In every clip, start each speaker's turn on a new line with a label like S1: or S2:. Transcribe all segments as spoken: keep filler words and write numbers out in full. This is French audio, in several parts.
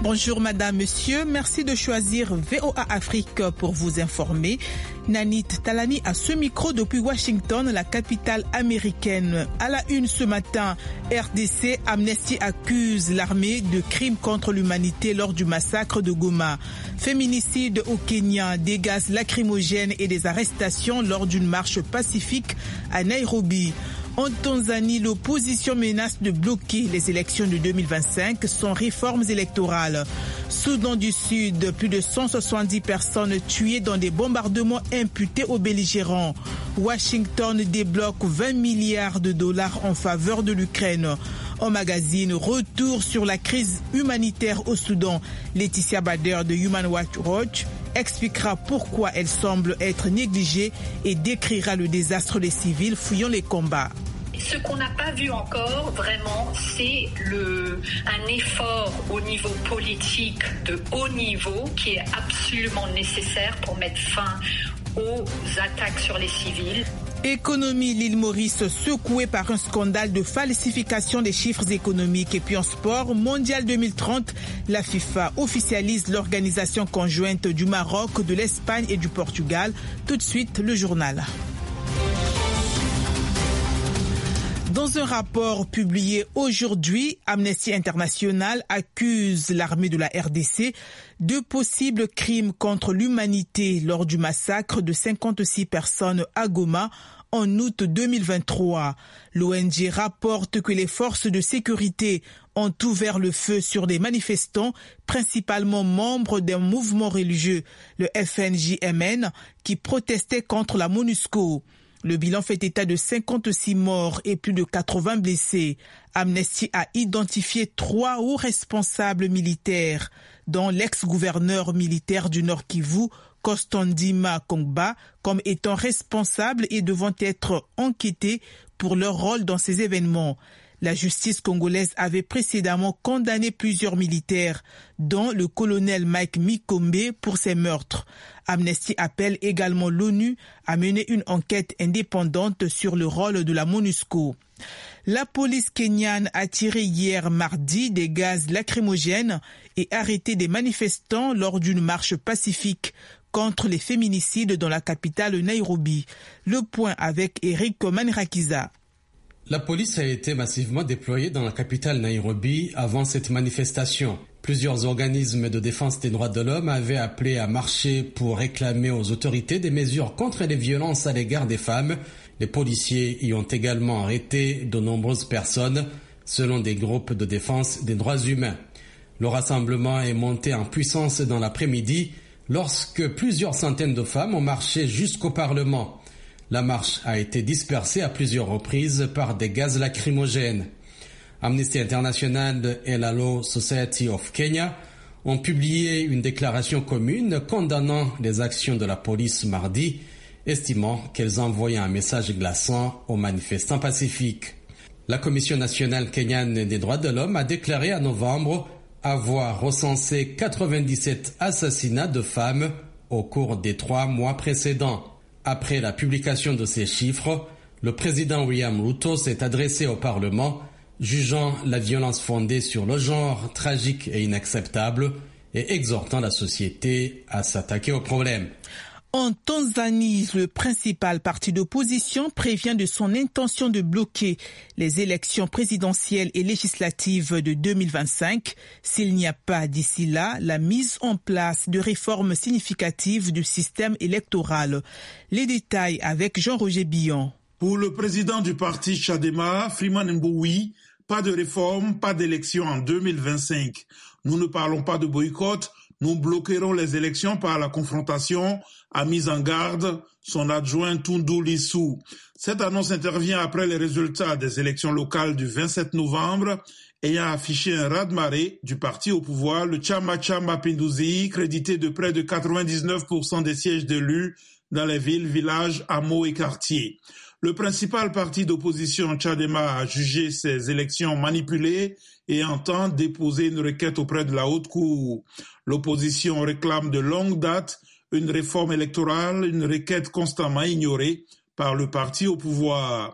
S1: Bonjour madame, monsieur, merci de choisir V O A Afrique pour vous informer. Nanit Talani à ce micro depuis Washington, la capitale américaine. À la une ce matin, R D C, Amnesty accuse l'armée de crimes contre l'humanité lors du massacre de Goma. Féminicide au Kenya, des gaz lacrymogènes et des arrestations lors d'une marche pacifique à Nairobi. En Tanzanie, l'opposition menace de bloquer les élections de deux mille vingt-cinq sans réformes électorales. Soudan du Sud, plus de cent soixante-dix personnes tuées dans des bombardements imputés aux belligérants. Washington débloque vingt milliards de dollars en faveur de l'Ukraine. En magazine, retour sur la crise humanitaire au Soudan. Laetitia Bader de Human Rights Watch expliquera pourquoi elle semble être négligée et décrira le désastre des civils fuyant les combats.
S2: Ce qu'on n'a pas vu encore vraiment, c'est le, un effort au niveau politique de haut niveau qui est absolument nécessaire pour mettre fin aux attaques sur les civils.
S1: Économie, l'île Maurice secouée par un scandale de falsification des chiffres économiques. Et puis en sport, Mondial deux mille trente, la FIFA officialise l'organisation conjointe du Maroc, de l'Espagne et du Portugal. Tout de suite, le journal. Dans un rapport publié aujourd'hui, Amnesty International accuse l'armée de la R D C de possibles crimes contre l'humanité lors du massacre de cinquante-six personnes à Goma en août deux mille vingt-trois. L'O N G rapporte que les forces de sécurité ont ouvert le feu sur des manifestants, principalement membres d'un mouvement religieux, le F N J M N, qui protestaient contre la MONUSCO. Le bilan fait état de cinquante-six morts et plus de quatre-vingts blessés. Amnesty a identifié trois hauts responsables militaires, dont l'ex-gouverneur militaire du Nord Kivu, Kostandima Kongba, comme étant responsables et devant être enquêtés pour leur rôle dans ces événements. La justice congolaise avait précédemment condamné plusieurs militaires, dont le colonel Mike Mikombe, pour ces meurtres. Amnesty appelle également l'ONU à mener une enquête indépendante sur le rôle de la MONUSCO. La police kenyane a tiré hier mardi des gaz lacrymogènes et arrêté des manifestants lors d'une marche pacifique contre les féminicides dans la capitale Nairobi. Le point avec Eric Manirakiza.
S3: La police a été massivement déployée dans la capitale Nairobi avant cette manifestation. Plusieurs organismes de défense des droits de l'homme avaient appelé à marcher pour réclamer aux autorités des mesures contre les violences à l'égard des femmes. Les policiers y ont également arrêté de nombreuses personnes, selon des groupes de défense des droits humains. Le rassemblement est monté en puissance dans l'après-midi lorsque plusieurs centaines de femmes ont marché jusqu'au Parlement. La marche a été dispersée à plusieurs reprises par des gaz lacrymogènes. Amnesty International et la Law Society of Kenya ont publié une déclaration commune condamnant les actions de la police mardi, estimant qu'elles envoyaient un message glaçant aux manifestants pacifiques. La Commission nationale kenyane des droits de l'homme a déclaré en novembre avoir recensé quatre-vingt-dix-sept assassinats de femmes au cours des trois mois précédents. Après la publication de ces chiffres, le président William Ruto s'est adressé au Parlement, jugeant la violence fondée sur le genre tragique et inacceptable et exhortant la société à s'attaquer au problème.
S1: En Tanzanie, le principal parti d'opposition prévient de son intention de bloquer les élections présidentielles et législatives de deux mille vingt-cinq s'il n'y a pas d'ici là la mise en place de réformes significatives du système électoral. Les détails avec Jean-Roger Billon.
S4: Pour le président du parti Chadema, Freeman Mbowe, pas de réforme, pas d'élection en deux mille vingt-cinq. Nous ne parlons pas de boycott, nous bloquerons les élections par la confrontation, a mis en garde son adjoint Tundu Lissu. Cette annonce intervient après les résultats des élections locales du vingt-sept novembre, ayant affiché un raz-de-marée du parti au pouvoir, le Chama Cha Mapinduzi, crédité de près de quatre-vingt-dix-neuf pour cent des sièges d'élus dans les villes, villages, hameaux et quartiers. Le principal parti d'opposition, Chadema, a jugé ces élections manipulées et entend déposer une requête auprès de la Haute Cour. L'opposition réclame de longue date une réforme électorale, une requête constamment ignorée par le parti au pouvoir.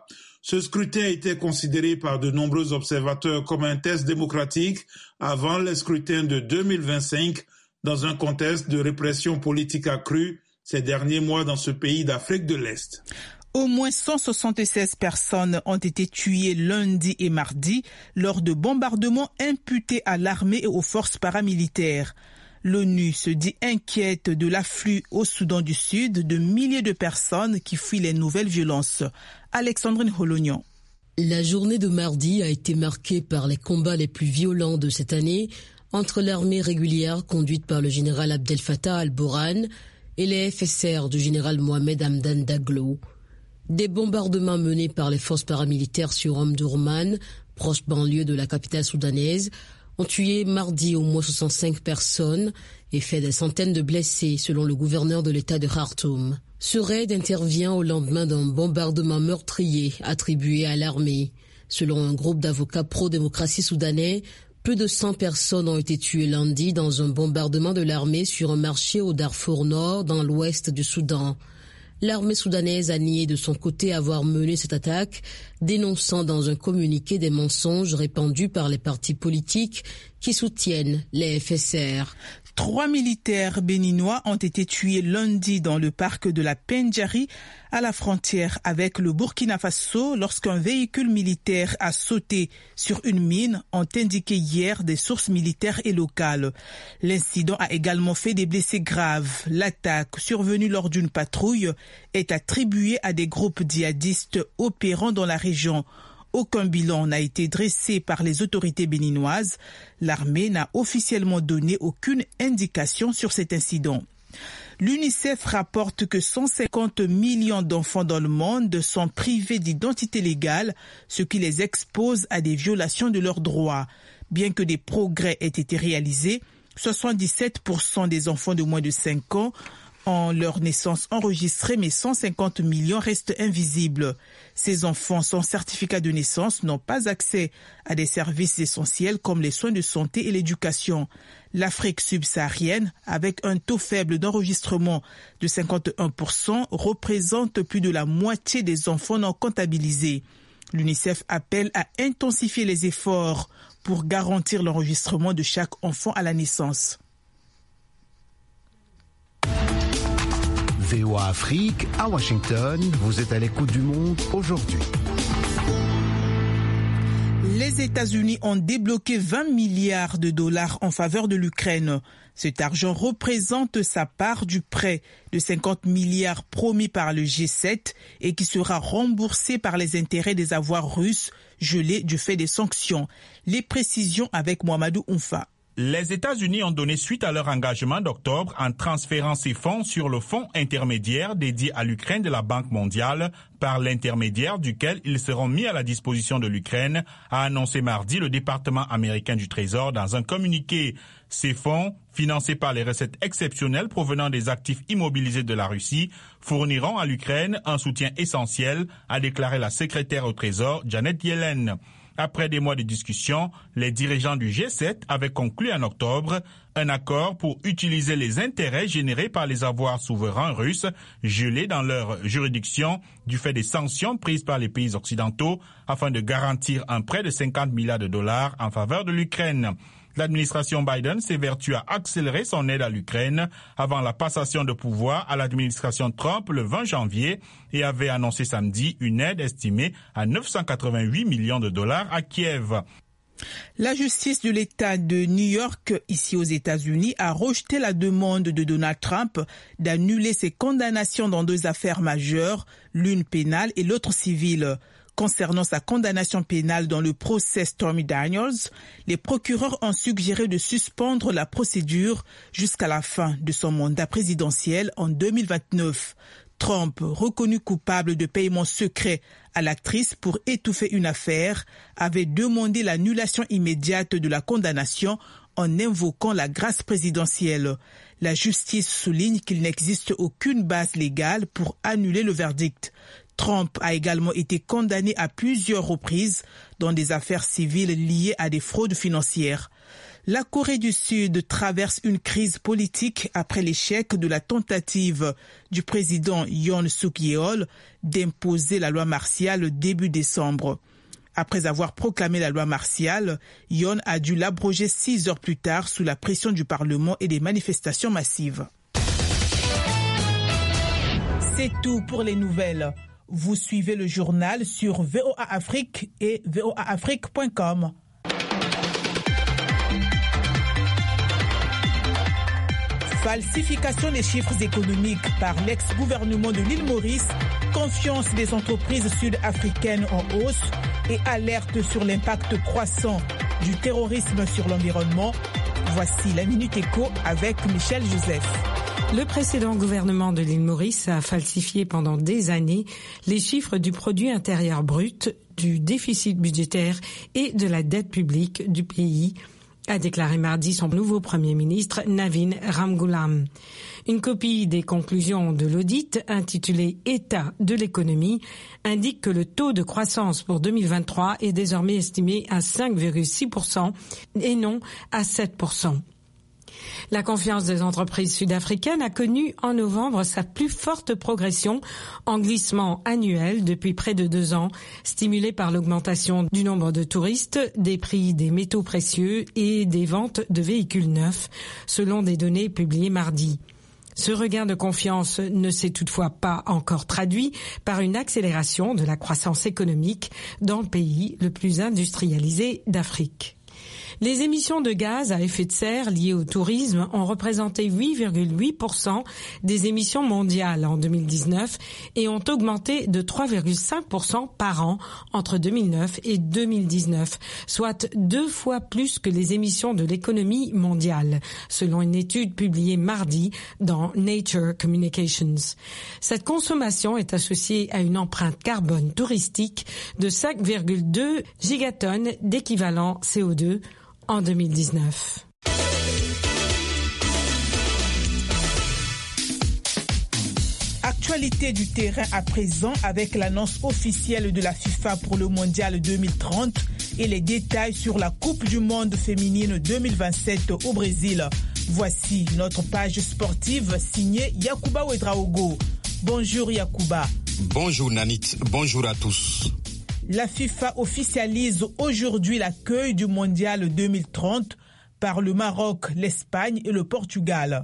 S4: Ce scrutin était considéré par de nombreux observateurs comme un test démocratique avant les scrutins de deux mille vingt-cinq, dans un contexte de répression politique accrue ces derniers mois dans ce pays d'Afrique de l'Est.
S1: Au moins cent soixante-seize personnes ont été tuées lundi et mardi lors de bombardements imputés à l'armée et aux forces paramilitaires. L'ONU se dit inquiète de l'afflux au Soudan du Sud de milliers de personnes qui fuient les nouvelles violences. Alexandrine Holognan.
S5: La journée de mardi a été marquée par les combats les plus violents de cette année entre l'armée régulière conduite par le général Abdel Fattah al-Burhan et les F S R du général Mohamed Hamdan Daglo. Des bombardements menés par les forces paramilitaires sur Omdurman, proche banlieue de la capitale soudanaise, ont tué mardi au moins soixante-cinq personnes et fait des centaines de blessés, selon le gouverneur de l'État de Khartoum. Ce raid intervient au lendemain d'un bombardement meurtrier attribué à l'armée. Selon un groupe d'avocats pro-démocratie soudanais, plus de cent personnes ont été tuées lundi dans un bombardement de l'armée sur un marché au Darfour Nord, dans l'ouest du Soudan. L'armée soudanaise a nié de son côté avoir mené cette attaque, dénonçant dans un communiqué des mensonges répandus par les partis politiques qui soutiennent les F S R.
S1: Trois militaires béninois ont été tués lundi dans le parc de la Pendjari, à la frontière avec le Burkina Faso, lorsqu'un véhicule militaire a sauté sur une mine, ont indiqué hier des sources militaires et locales. L'incident a également fait des blessés graves. L'attaque, survenue lors d'une patrouille, est attribuée à des groupes djihadistes opérant dans la région. Aucun bilan n'a été dressé par les autorités béninoises. L'armée n'a officiellement donné aucune indication sur cet incident. L'UNICEF rapporte que cent cinquante millions d'enfants dans le monde sont privés d'identité légale, ce qui les expose à des violations de leurs droits. Bien que des progrès aient été réalisés, soixante-dix-sept pour cent des enfants de moins de cinq ans ont leur naissance enregistrée, mais cent cinquante millions restent invisibles. Ces enfants sans certificat de naissance n'ont pas accès à des services essentiels comme les soins de santé et l'éducation. L'Afrique subsaharienne, avec un taux faible d'enregistrement de cinquante et un pour cent, représente plus de la moitié des enfants non comptabilisés. L'UNICEF appelle à intensifier les efforts pour garantir l'enregistrement de chaque enfant à la naissance.
S6: V O A Afrique, à Washington, vous êtes à l'écoute du monde aujourd'hui.
S1: Les États-Unis ont débloqué vingt milliards de dollars en faveur de l'Ukraine. Cet argent représente sa part du prêt de cinquante milliards promis par le G sept et qui sera remboursé par les intérêts des avoirs russes gelés du fait des sanctions. Les précisions avec Mohamedou Oumfa.
S7: Les États-Unis ont donné suite à leur engagement d'octobre en transférant ces fonds sur le fonds intermédiaire dédié à l'Ukraine de la Banque mondiale, par l'intermédiaire duquel ils seront mis à la disposition de l'Ukraine, a annoncé mardi le département américain du Trésor dans un communiqué. Ces fonds, financés par les recettes exceptionnelles provenant des actifs immobilisés de la Russie, fourniront à l'Ukraine un soutien essentiel, a déclaré la secrétaire au Trésor Janet Yellen. Après des mois de discussion, les dirigeants du G sept avaient conclu en octobre un accord pour utiliser les intérêts générés par les avoirs souverains russes gelés dans leur juridiction du fait des sanctions prises par les pays occidentaux afin de garantir un prêt de cinquante milliards de dollars en faveur de l'Ukraine. L'administration Biden s'évertue à accélérer son aide à l'Ukraine avant la passation de pouvoir à l'administration Trump le vingt janvier et avait annoncé samedi une aide estimée à neuf cent quatre-vingt-huit millions de dollars à Kiev.
S1: La justice de l'État de New York, ici aux États-Unis, a rejeté la demande de Donald Trump d'annuler ses condamnations dans deux affaires majeures, l'une pénale et l'autre civile. Concernant sa condamnation pénale dans le procès Stormy Daniels, les procureurs ont suggéré de suspendre la procédure jusqu'à la fin de son mandat présidentiel en deux mille vingt-neuf. Trump, reconnu coupable de paiement secret à l'actrice pour étouffer une affaire, avait demandé l'annulation immédiate de la condamnation en invoquant la grâce présidentielle. La justice souligne qu'il n'existe aucune base légale pour annuler le verdict. Trump a également été condamné à plusieurs reprises dans des affaires civiles liées à des fraudes financières. La Corée du Sud traverse une crise politique après l'échec de la tentative du président Yoon Suk-yeol d'imposer la loi martiale début décembre. Après avoir proclamé la loi martiale, Yoon a dû l'abroger six heures plus tard sous la pression du Parlement et des manifestations massives. C'est tout pour les nouvelles. Vous suivez le journal sur V O A Afrique et V O A Afrique point com. Falsification des chiffres économiques par l'ex-gouvernement de l'île Maurice, confiance des entreprises sud-africaines en hausse et alerte sur l'impact croissant du terrorisme sur l'environnement. Voici la Minute Éco avec Michel Joseph.
S8: Le précédent gouvernement de l'île Maurice a falsifié pendant des années les chiffres du produit intérieur brut, du déficit budgétaire et de la dette publique du pays, a déclaré mardi son nouveau Premier ministre Navin Ramgoolam. Une copie des conclusions de l'audit intitulé « État de l'économie » indique que le taux de croissance pour deux mille vingt-trois est désormais estimé à cinq virgule six pour cent et non à sept pour cent. La confiance des entreprises sud-africaines a connu en novembre sa plus forte progression en glissement annuel depuis près de deux ans, stimulée par l'augmentation du nombre de touristes, des prix des métaux précieux et des ventes de véhicules neufs, selon des données publiées mardi. Ce regain de confiance ne s'est toutefois pas encore traduit par une accélération de la croissance économique dans le pays le plus industrialisé d'Afrique. Les émissions de gaz à effet de serre liées au tourisme ont représenté huit virgule huit pour cent des émissions mondiales en deux mille dix-neuf et ont augmenté de trois virgule cinq pour cent par an entre deux mille neuf et deux mille dix-neuf, soit deux fois plus que les émissions de l'économie mondiale, selon une étude publiée mardi dans Nature Communications. Cette consommation est associée à une empreinte carbone touristique de cinq virgule deux gigatonnes d'équivalent C O deux en deux mille dix-neuf.
S1: Actualité du terrain à présent avec l'annonce officielle de la FIFA pour le mondial deux mille trente et les détails sur la Coupe du monde féminine deux mille vingt-sept au Brésil. Voici notre page sportive signée Yacouba Ouedraogo. Bonjour Yacouba.
S9: Bonjour Nanit, bonjour à tous.
S1: La FIFA officialise aujourd'hui l'accueil du mondial deux mille trente par le Maroc, l'Espagne et le Portugal.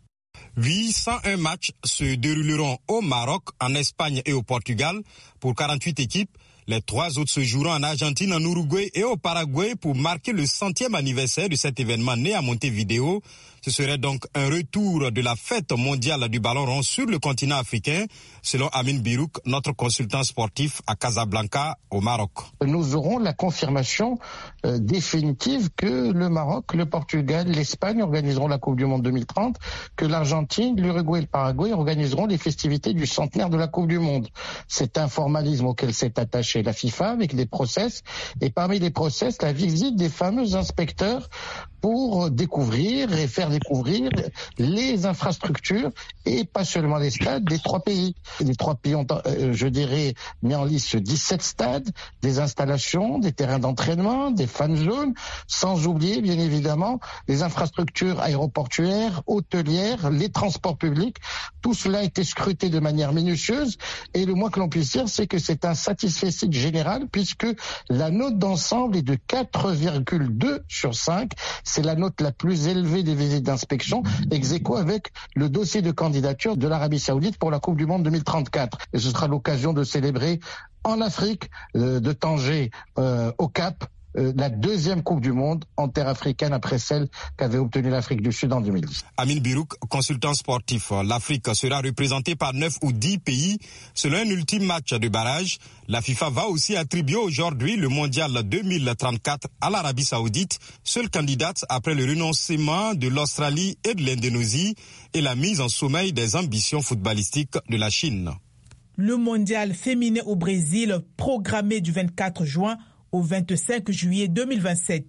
S9: huit cent un matchs se dérouleront au Maroc, en Espagne et au Portugal pour quarante-huit équipes. Les trois autres se joueront en Argentine, en Uruguay et au Paraguay pour marquer le centième anniversaire de cet événement né à Montevideo. Ce serait donc un retour de la fête mondiale du ballon rond sur le continent africain, selon Amin Birouk, notre consultant sportif à Casablanca, au Maroc.
S10: Nous aurons la confirmation euh, définitive que le Maroc, le Portugal, l'Espagne organiseront la Coupe du Monde deux mille trente, que l'Argentine, l'Uruguay et le Paraguay organiseront les festivités du centenaire de la Coupe du Monde. C'est un formalisme auquel s'est attachée la FIFA avec des process, et parmi les process, la visite des fameux inspecteurs pour découvrir et faire découvrir les infrastructures et pas seulement les stades des trois pays. Les trois pays ont, euh, je dirais, mis en liste dix-sept stades, des installations, des terrains d'entraînement, des fan zones, sans oublier bien évidemment les infrastructures aéroportuaires, hôtelières, les transports publics. Tout cela a été scruté de manière minutieuse et le moins que l'on puisse dire, c'est que c'est un satisfait général puisque la note d'ensemble est de quatre virgule deux sur cinq. C'est la note la plus élevée des visites d'inspection, ex aequo avec le dossier de candidature de l'Arabie Saoudite pour la Coupe du Monde deux mille trente-quatre. Et ce sera l'occasion de célébrer en Afrique, euh, de Tanger euh, au Cap, Euh, la deuxième Coupe du Monde en terre africaine après celle qu'avait obtenue l'Afrique du Sud en deux mille dix.
S9: Amin Birouk, consultant sportif. L'Afrique sera représentée par neuf ou dix pays selon un ultime match de barrage. La FIFA va aussi attribuer aujourd'hui le mondial deux mille trente-quatre à l'Arabie Saoudite, seule candidate après le renoncement de l'Australie et de l'Indonésie et la mise en sommeil des ambitions footballistiques de la Chine.
S1: Le mondial féminin au Brésil, programmé du vingt-quatre juin au vingt-cinq juillet deux mille vingt-sept.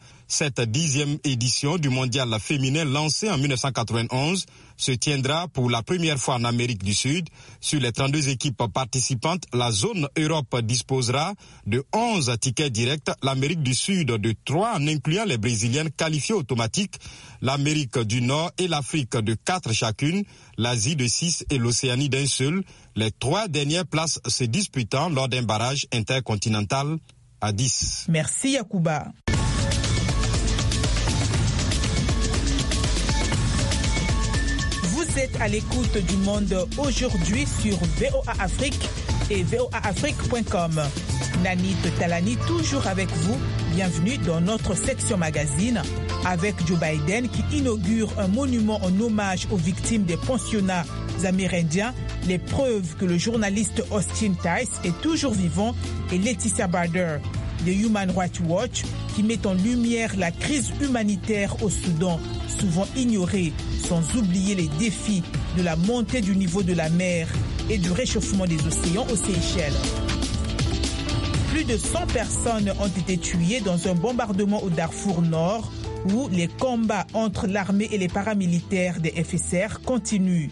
S9: Cette dixième édition du mondial féminin lancé en dix-neuf cent quatre-vingt-onze se tiendra pour la première fois en Amérique du Sud. Sur les trente-deux équipes participantes, la zone Europe disposera de onze tickets directs, l'Amérique du Sud de trois en incluant les Brésiliennes qualifiées automatiques, l'Amérique du Nord et l'Afrique de quatre chacune, l'Asie de six et l'Océanie d'un seul, les trois dernières places se disputant lors d'un barrage intercontinental à dix.
S1: Merci Yacouba. Vous êtes à l'écoute du Monde aujourd'hui sur V O A Afrique et V O A Afrique point com. Nanit Talani toujours avec vous. Bienvenue dans notre section magazine avec Joe Biden qui inaugure un monument en hommage aux victimes des pensionnats amérindiens, les preuves que le journaliste Austin Tice est toujours vivant, et Laetitia Bader de Human Rights Watch qui met en lumière la crise humanitaire au Soudan, souvent ignorée, sans oublier les défis de la montée du niveau de la mer et du réchauffement des océans aux Seychelles. Plus de cent personnes ont été tuées dans un bombardement au Darfour Nord où les combats entre l'armée et les paramilitaires des F S R continuent.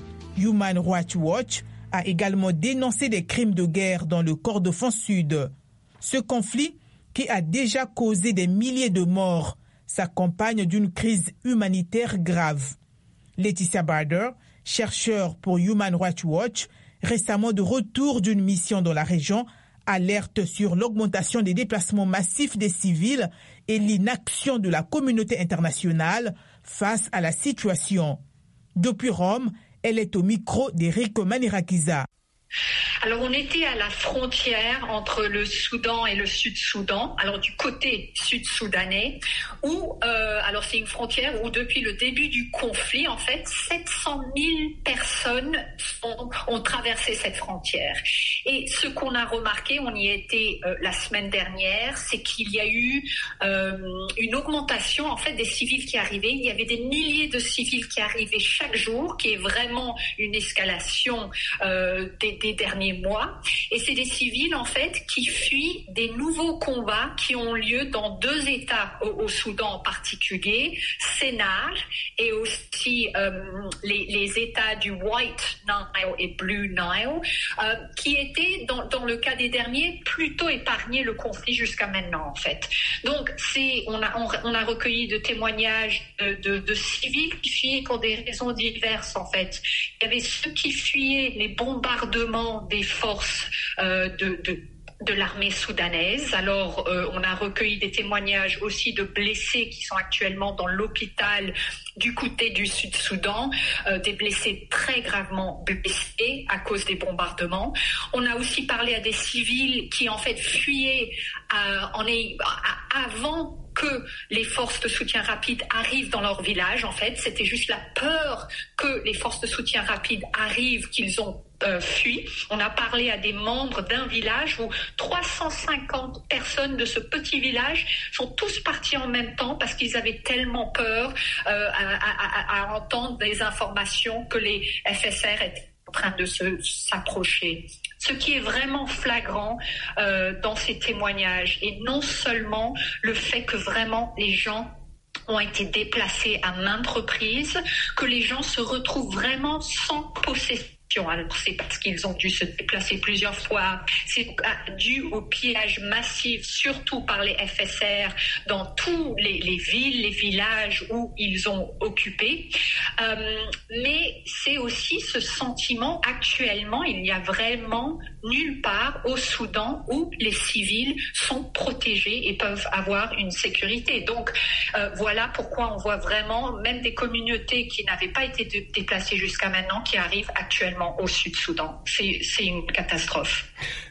S1: Human Rights Watch a également dénoncé des crimes de guerre dans le Kordofan Sud. Ce conflit, qui a déjà causé des milliers de morts, s'accompagne d'une crise humanitaire grave. Laetitia Bader, chercheur pour Human Rights Watch, récemment de retour d'une mission dans la région, alerte sur l'augmentation des déplacements massifs des civils et l'inaction de la communauté internationale face à la situation. Depuis Rome, elle est au micro d'Eric Manirakiza.
S2: Alors on était à la frontière entre le Soudan et le Sud-Soudan, alors du côté sud-soudanais, où euh, alors c'est une frontière où depuis le début du conflit, en fait, sept cent mille personnes ont, ont traversé cette frontière. Et ce qu'on a remarqué, on y était euh, la semaine dernière, c'est qu'il y a eu euh, une augmentation en fait des civils qui arrivaient. Il y avait des milliers de civils qui arrivaient chaque jour, qui est vraiment une escalation euh, des des derniers mois, et c'est des civils en fait qui fuient des nouveaux combats qui ont lieu dans deux États au, au Soudan en particulier, Sennar et aussi euh, les, les États du White Nile et Blue Nile, euh, qui étaient dans, dans le cas des derniers plutôt épargnés le conflit jusqu'à maintenant en fait. Donc c'est on a on, on a recueilli de témoignages de, de, de civils qui fuyaient pour des raisons diverses en fait. Il y avait ceux qui fuyaient les bombardements des forces euh, de, de de l'armée soudanaise. Alors, euh, on a recueilli des témoignages aussi de blessés qui sont actuellement dans l'hôpital du côté du Sud-Soudan, euh, des blessés très gravement blessés à cause des bombardements. On a aussi parlé à des civils qui, en fait, fuyaient à, en, à, avant que les forces de soutien rapide arrivent dans leur village. En fait, c'était juste la peur que les forces de soutien rapide arrivent qu'ils ont Euh, fui. On a parlé à des membres d'un village où trois cent cinquante personnes de ce petit village sont tous partis en même temps parce qu'ils avaient tellement peur euh, à, à, à entendre des informations que les F S R étaient en train de se, s'approcher. Ce qui est vraiment flagrant euh, dans ces témoignages, et non seulement le fait que vraiment les gens ont été déplacés à maintes reprises, que les gens se retrouvent vraiment sans possession. Alors c'est parce qu'ils ont dû se déplacer plusieurs fois, c'est dû au pillage massif, surtout par les F S R, dans tous les, les villes, les villages où ils ont occupé. Euh, mais c'est aussi ce sentiment, actuellement, il n'y a vraiment nulle part au Soudan où les civils sont protégés et peuvent avoir une sécurité. Donc euh, voilà pourquoi on voit vraiment même des communautés qui n'avaient pas été de, déplacées jusqu'à maintenant qui arrivent actuellement au Sud-Soudan. C'est, c'est une catastrophe.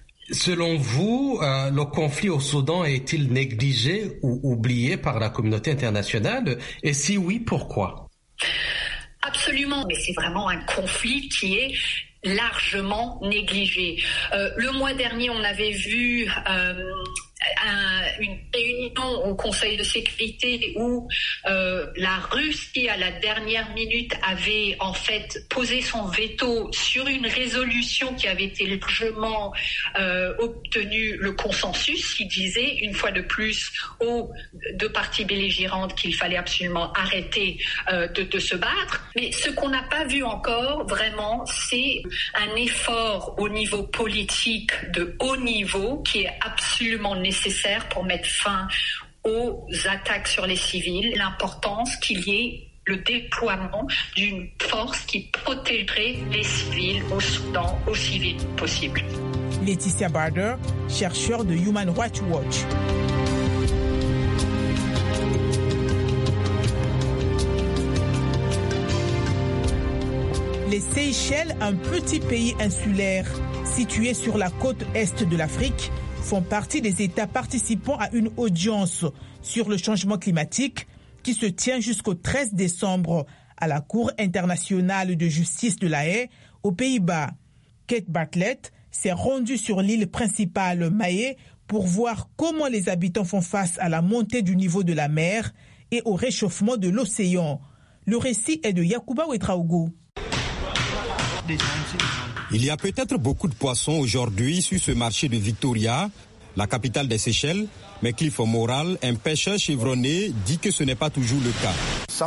S3: Selon vous, euh, le conflit au Soudan est-il négligé ou oublié par la communauté internationale? Et si oui, pourquoi?
S2: Absolument, mais c'est vraiment un conflit qui est largement négligé. Euh, le mois dernier, on avait vu euh, un, une réunion au Conseil de sécurité où euh, la Russie, à la dernière minute, avait en fait posé son veto sur une résolution qui avait été largement euh, obtenu le consensus, qui disait une fois de plus aux deux parties belligérantes qu'il fallait absolument arrêter euh, de, de se battre. Mais ce qu'on n'a pas vu encore vraiment, c'est un effort au niveau politique de haut niveau qui est absolument nécessaire pour mettre fin aux attaques sur les civils. L'importance qu'il y ait le déploiement d'une force qui protégerait les civils au Soudan aussi vite possible.
S1: Laetitia Barder, chercheure de Human Rights Watch. Les Seychelles, un petit pays insulaire situé sur la côte est de l'Afrique, font partie des États participants à une audience sur le changement climatique qui se tient jusqu'au treize décembre à la Cour internationale de justice de La Haye, aux Pays-Bas. Kate Bartlett s'est rendue sur l'île principale Mahé pour voir comment les habitants font face à la montée du niveau de la mer et au réchauffement de l'océan. Le récit est de Yacouba Ouetraogo.
S9: Il y a peut-être beaucoup de poissons aujourd'hui sur ce marché de Victoria, la capitale des Seychelles, mais Cliff Moral, un pêcheur chevronné, dit que ce n'est pas toujours le cas.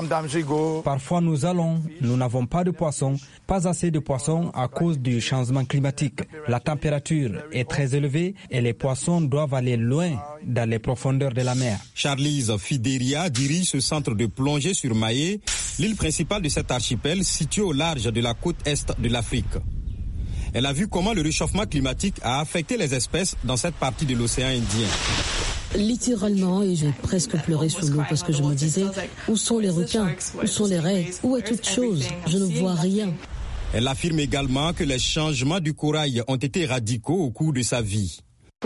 S11: Parfois nous allons, nous n'avons pas de poissons, pas assez de poissons à cause du changement climatique. La température est très élevée et les poissons doivent aller loin dans les profondeurs de la mer.
S9: Charlize Fideria dirige ce centre de plongée sur Mahé, l'île principale de cet archipel située au large de la côte est de l'Afrique. Elle a vu comment le réchauffement climatique a affecté les espèces dans cette partie de l'océan Indien.
S5: Littéralement, et j'ai presque pleuré sous l'eau parce que je me disais, où sont les requins? Où sont les raies? Où est toute chose? Je ne vois rien.
S9: Elle affirme également que les changements du corail ont été radicaux au cours de sa vie.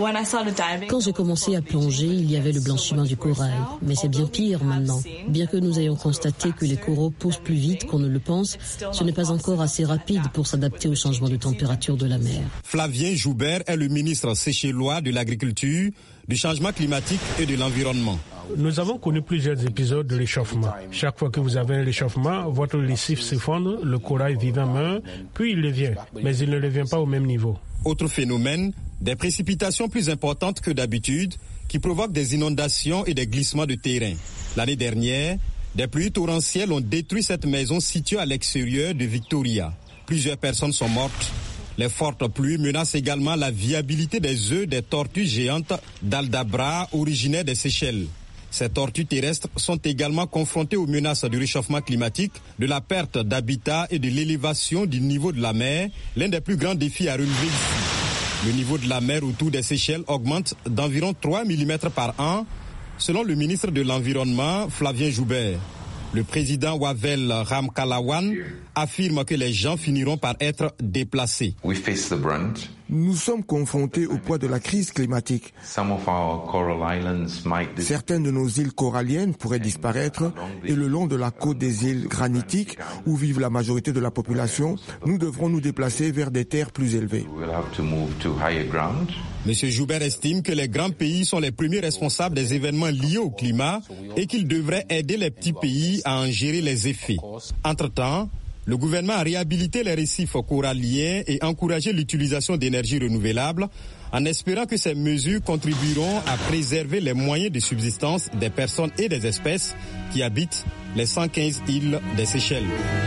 S5: Quand j'ai commencé à plonger, il y avait le blanchiment du corail. Mais c'est bien pire maintenant. Bien que nous ayons constaté que les coraux poussent plus vite qu'on ne le pense, ce n'est pas encore assez rapide pour s'adapter au changement de température de la mer.
S9: Flavien Joubert est le ministre séchellois de l'Agriculture, du changement climatique et de l'environnement.
S12: Nous avons connu plusieurs épisodes de réchauffement. Chaque fois que vous avez un réchauffement, votre récif s'effondre, le corail vivant meurt, puis il revient. Mais il ne revient pas au même niveau.
S9: Autre phénomène, des précipitations plus importantes que d'habitude qui provoquent des inondations et des glissements de terrain. L'année dernière, des pluies torrentielles ont détruit cette maison située à l'extérieur de Victoria. Plusieurs personnes sont mortes. Les fortes pluies menacent également la viabilité des œufs des tortues géantes d'Aldabra, originaires des Seychelles. Ces tortues terrestres sont également confrontées aux menaces du réchauffement climatique, de la perte d'habitat et de l'élévation du niveau de la mer, l'un des plus grands défis à relever ici. Le niveau de la mer autour des Seychelles augmente d'environ trois millimètres par an, selon le ministre de l'Environnement, Flavien Joubert. Le président Wavel Ramkalawan affirme que les gens finiront par être déplacés.
S13: Nous sommes confrontés au poids de la crise climatique. Certaines de nos îles coralliennes pourraient disparaître et le long de la côte des îles granitiques, où vivent la majorité de la population, nous devrons nous déplacer vers des terres plus élevées.
S9: Monsieur Joubert estime que les grands pays sont les premiers responsables des événements liés au climat et qu'ils devraient aider les petits pays à en gérer les effets. Entre-temps, le gouvernement a réhabilité les récifs coralliens et encouragé l'utilisation d'énergies renouvelables en espérant que ces mesures contribueront à préserver les moyens de subsistance des personnes et des espèces qui habitent les cent quinze îles des Seychelles.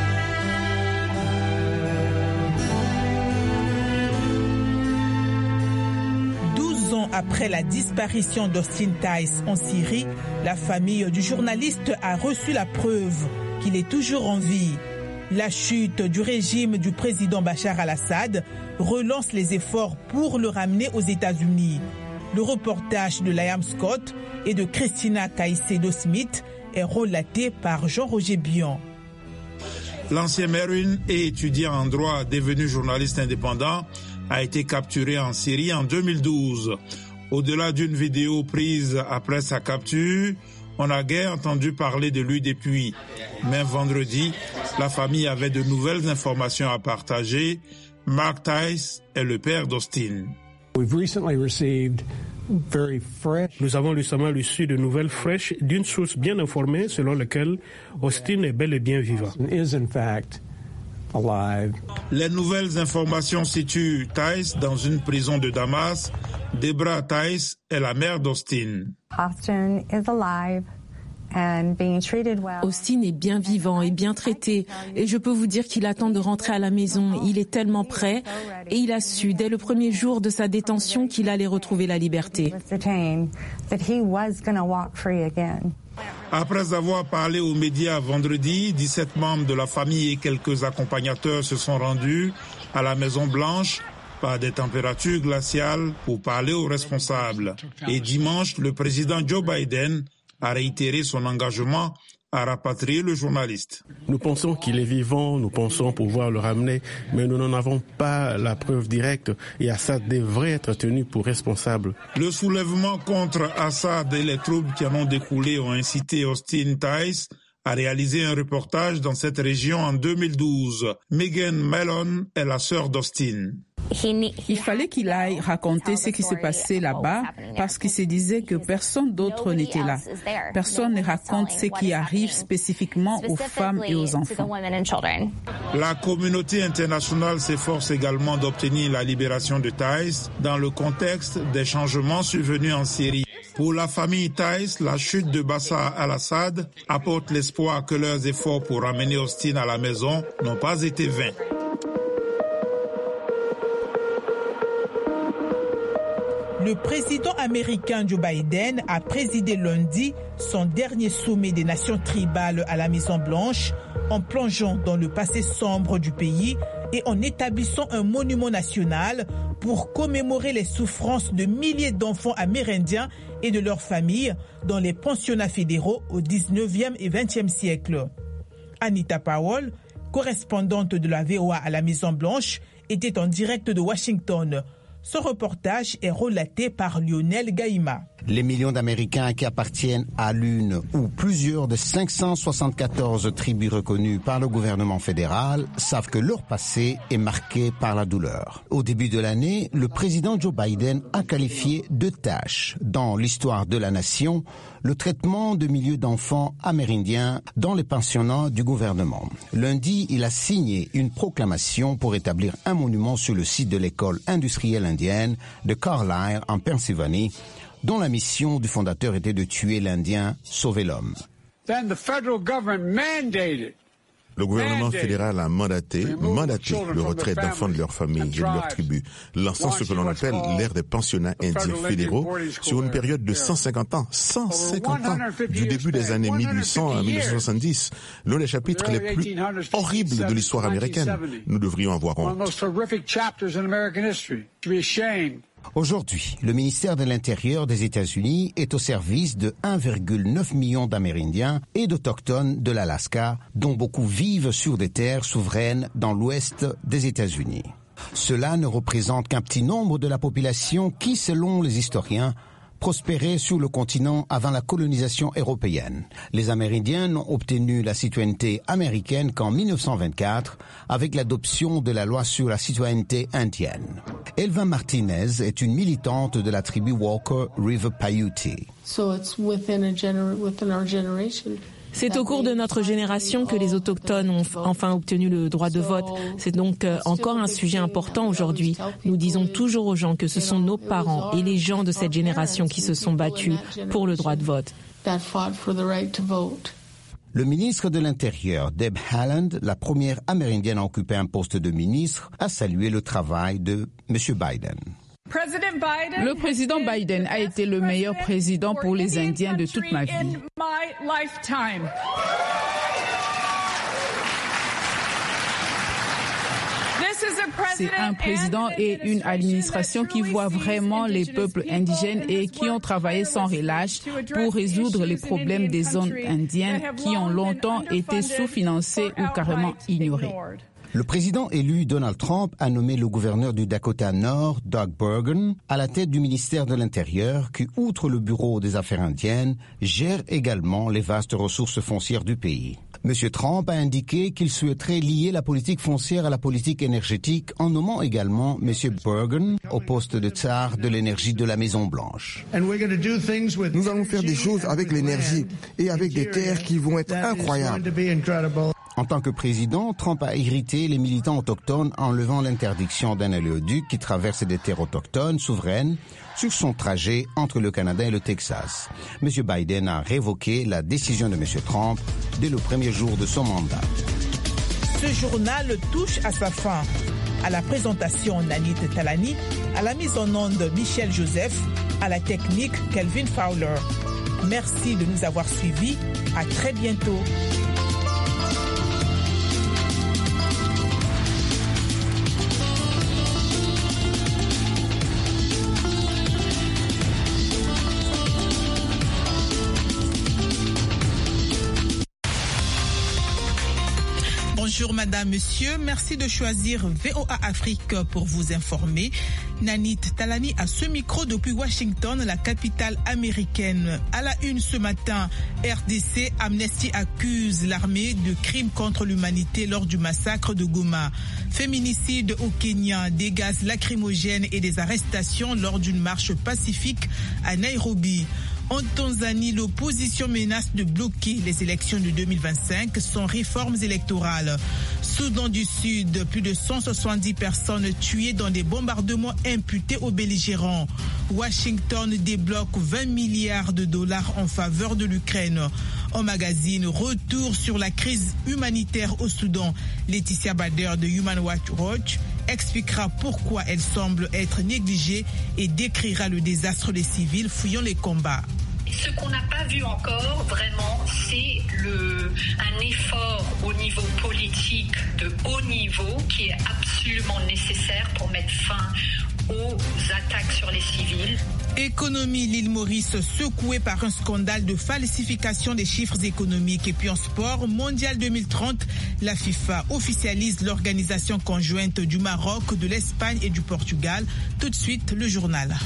S1: Après la disparition d'Austin Tice en Syrie, la famille du journaliste a reçu la preuve qu'il est toujours en vie. La chute du régime du président Bachar al-Assad relance les efforts pour le ramener aux États-Unis. Le reportage de Liam Scott et de Christina Caicedo-Smith est relaté par Jean-Roger Bion.
S4: L'ancien Marine et étudiant en droit devenu journaliste indépendant a été capturé en Syrie en deux mille douze. Au-delà d'une vidéo prise après sa capture, on n'a guère entendu parler de lui depuis. Mais vendredi, la famille avait de nouvelles informations à partager. Mark Tice est le père d'Austin.
S12: Nous avons récemment reçu de nouvelles fraîches d'une source bien informée selon laquelle Austin est bel et bien vivant.
S4: Les nouvelles informations situent Tice dans une prison de Damas. Debra Tice est la mère d'Austin.
S14: Austin is alive.
S15: Austin est bien vivant et bien traité et je peux vous dire qu'il attend de rentrer à la maison. Il est tellement prêt et il a su dès le premier jour de sa détention qu'il allait retrouver la liberté.
S4: Après avoir parlé aux médias vendredi, dix-sept membres de la famille et quelques accompagnateurs se sont rendus à la Maison Blanche par des températures glaciales pour parler aux responsables. Et dimanche, le président Joe Biden a réitéré son engagement à rapatrier le journaliste.
S16: Nous pensons qu'il est vivant, nous pensons pouvoir le ramener, mais nous n'en avons pas la preuve directe et Assad devrait être tenu pour responsable.
S4: Le soulèvement contre Assad et les troubles qui en ont découlé ont incité Austin Tice à réaliser un reportage dans cette région en deux mille douze. Megan Mellon est la sœur d'Austin.
S17: Il fallait qu'il aille raconter ce qui s'est passé là-bas parce qu'il se disait que personne d'autre n'était là. Personne ne raconte ce qui arrive spécifiquement aux femmes et aux enfants.
S4: La communauté internationale s'efforce également d'obtenir la libération de Tice dans le contexte des changements survenus en Syrie. Pour la famille Tice, la chute de Bachar al-Assad apporte l'espoir que leurs efforts pour ramener Austin à la maison n'ont pas été vains.
S1: Le président américain Joe Biden a présidé lundi son dernier sommet des nations tribales à la Maison-Blanche en plongeant dans le passé sombre du pays et en établissant un monument national pour commémorer les souffrances de milliers d'enfants amérindiens et de leurs familles dans les pensionnats fédéraux au dix-neuvième et vingtième siècle. Anita Powell, correspondante de la V O A à la Maison-Blanche, était en direct de Washington. Ce reportage est relaté par Lionel Gaïma.
S18: Les millions d'Américains qui appartiennent à l'une ou plusieurs de cinq cent soixante-quatorze tribus reconnues par le gouvernement fédéral savent que leur passé est marqué par la douleur. Au début de l'année, le président Joe Biden a qualifié de tâche dans l'histoire de la nation le traitement de milliers d'enfants amérindiens dans les pensionnats du gouvernement. Lundi, il a signé une proclamation pour établir un monument sur le site de l'école industrielle indienne de Carlisle en Pennsylvanie, dont la mission du fondateur était de tuer l'Indien, sauver l'homme.
S19: Le gouvernement fédéral a mandaté, mandaté le retrait d'enfants de leur famille et de leur tribu, lançant ce que l'on appelle l'ère des pensionnats indiens fédéraux sur une période de cent cinquante ans. cent cinquante ans, du début des années mille huit cents à mille neuf cent soixante-dix, l'un des chapitres les plus horribles de l'histoire américaine. Nous devrions avoir honte.
S18: Aujourd'hui, le ministère de l'Intérieur des États-Unis est au service de un virgule neuf million d'Amérindiens et d'Autochtones de l'Alaska, dont beaucoup vivent sur des terres souveraines dans l'ouest des États-Unis. Cela ne représente qu'un petit nombre de la population qui, selon les historiens, prospérait sur le continent avant la colonisation européenne. Les Amérindiens n'ont obtenu la citoyenneté américaine qu'en mille neuf cent vingt-quatre avec l'adoption de la loi sur la citoyenneté indienne. Elva Martinez est une militante de la tribu Walker River Paiute.
S15: So it's within a gener- within our generation. C'est au cours de notre génération que les Autochtones ont enfin obtenu le droit de vote. C'est donc encore un sujet important aujourd'hui. Nous disons toujours aux gens que ce sont nos parents et les gens de cette génération qui se sont battus pour le droit de vote.
S18: Le ministre de l'Intérieur, Deb Haaland, la première amérindienne à occuper un poste de ministre, a salué le travail de M. Biden.
S17: Le président Biden a été le meilleur président pour les Indiens de toute ma vie. C'est un président et une administration qui voient vraiment les peuples indigènes et qui ont travaillé sans relâche pour résoudre les problèmes des zones indiennes qui ont longtemps été sous-financées ou carrément ignorées.
S18: Le président élu Donald Trump a nommé le gouverneur du Dakota Nord, Doug Burgum, à la tête du ministère de l'Intérieur qui, outre le bureau des affaires indiennes, gère également les vastes ressources foncières du pays. M. Trump a indiqué qu'il souhaiterait lier la politique foncière à la politique énergétique en nommant également M. Burgum au poste de tsar de l'énergie de la Maison-Blanche.
S13: Nous allons faire des choses avec l'énergie et avec des terres qui vont être incroyables.
S18: En tant que président, Trump a irrité les militants autochtones en levant l'interdiction d'un oléoduc qui traverse des terres autochtones souveraines sur son trajet entre le Canada et le Texas. M. Biden a révoqué la décision de M. Trump dès le premier jour de son mandat.
S1: Ce journal touche à sa fin. À la présentation, Nanit Talani, à la mise en onde, Michel Joseph, à la technique, Kelvin Fowler. Merci de nous avoir suivis. À très bientôt. Bonjour Madame, Monsieur, merci de choisir V O A Afrique pour vous informer. Nanit Talani à ce micro depuis Washington, la capitale américaine. À la une ce matin, R D C, Amnesty accuse l'armée de crimes contre l'humanité lors du massacre de Goma. Féminicide au Kenya, des gaz lacrymogènes et des arrestations lors d'une marche pacifique à Nairobi. En Tanzanie, l'opposition menace de bloquer les élections de deux mille vingt-cinq sans réformes électorales. Soudan du Sud, plus de cent soixante-dix personnes tuées dans des bombardements imputés aux belligérants. Washington débloque vingt milliards de dollars en faveur de l'Ukraine. En magazine, retour sur la crise humanitaire au Soudan. Laetitia Bader de Human Rights Watch expliquera pourquoi elle semble être négligée et décrira le désastre des civils fuyant les combats.
S2: Ce qu'on n'a pas vu encore vraiment, c'est le, un effort au niveau politique de haut niveau qui est absolument nécessaire pour mettre fin aux attaques sur les civils.
S1: Économie, l'île Maurice secouée par un scandale de falsification des chiffres économiques. Et puis en sport, Mondial deux mille trente, la FIFA officialise l'organisation conjointe du Maroc, de l'Espagne et du Portugal. Tout de suite, le journal.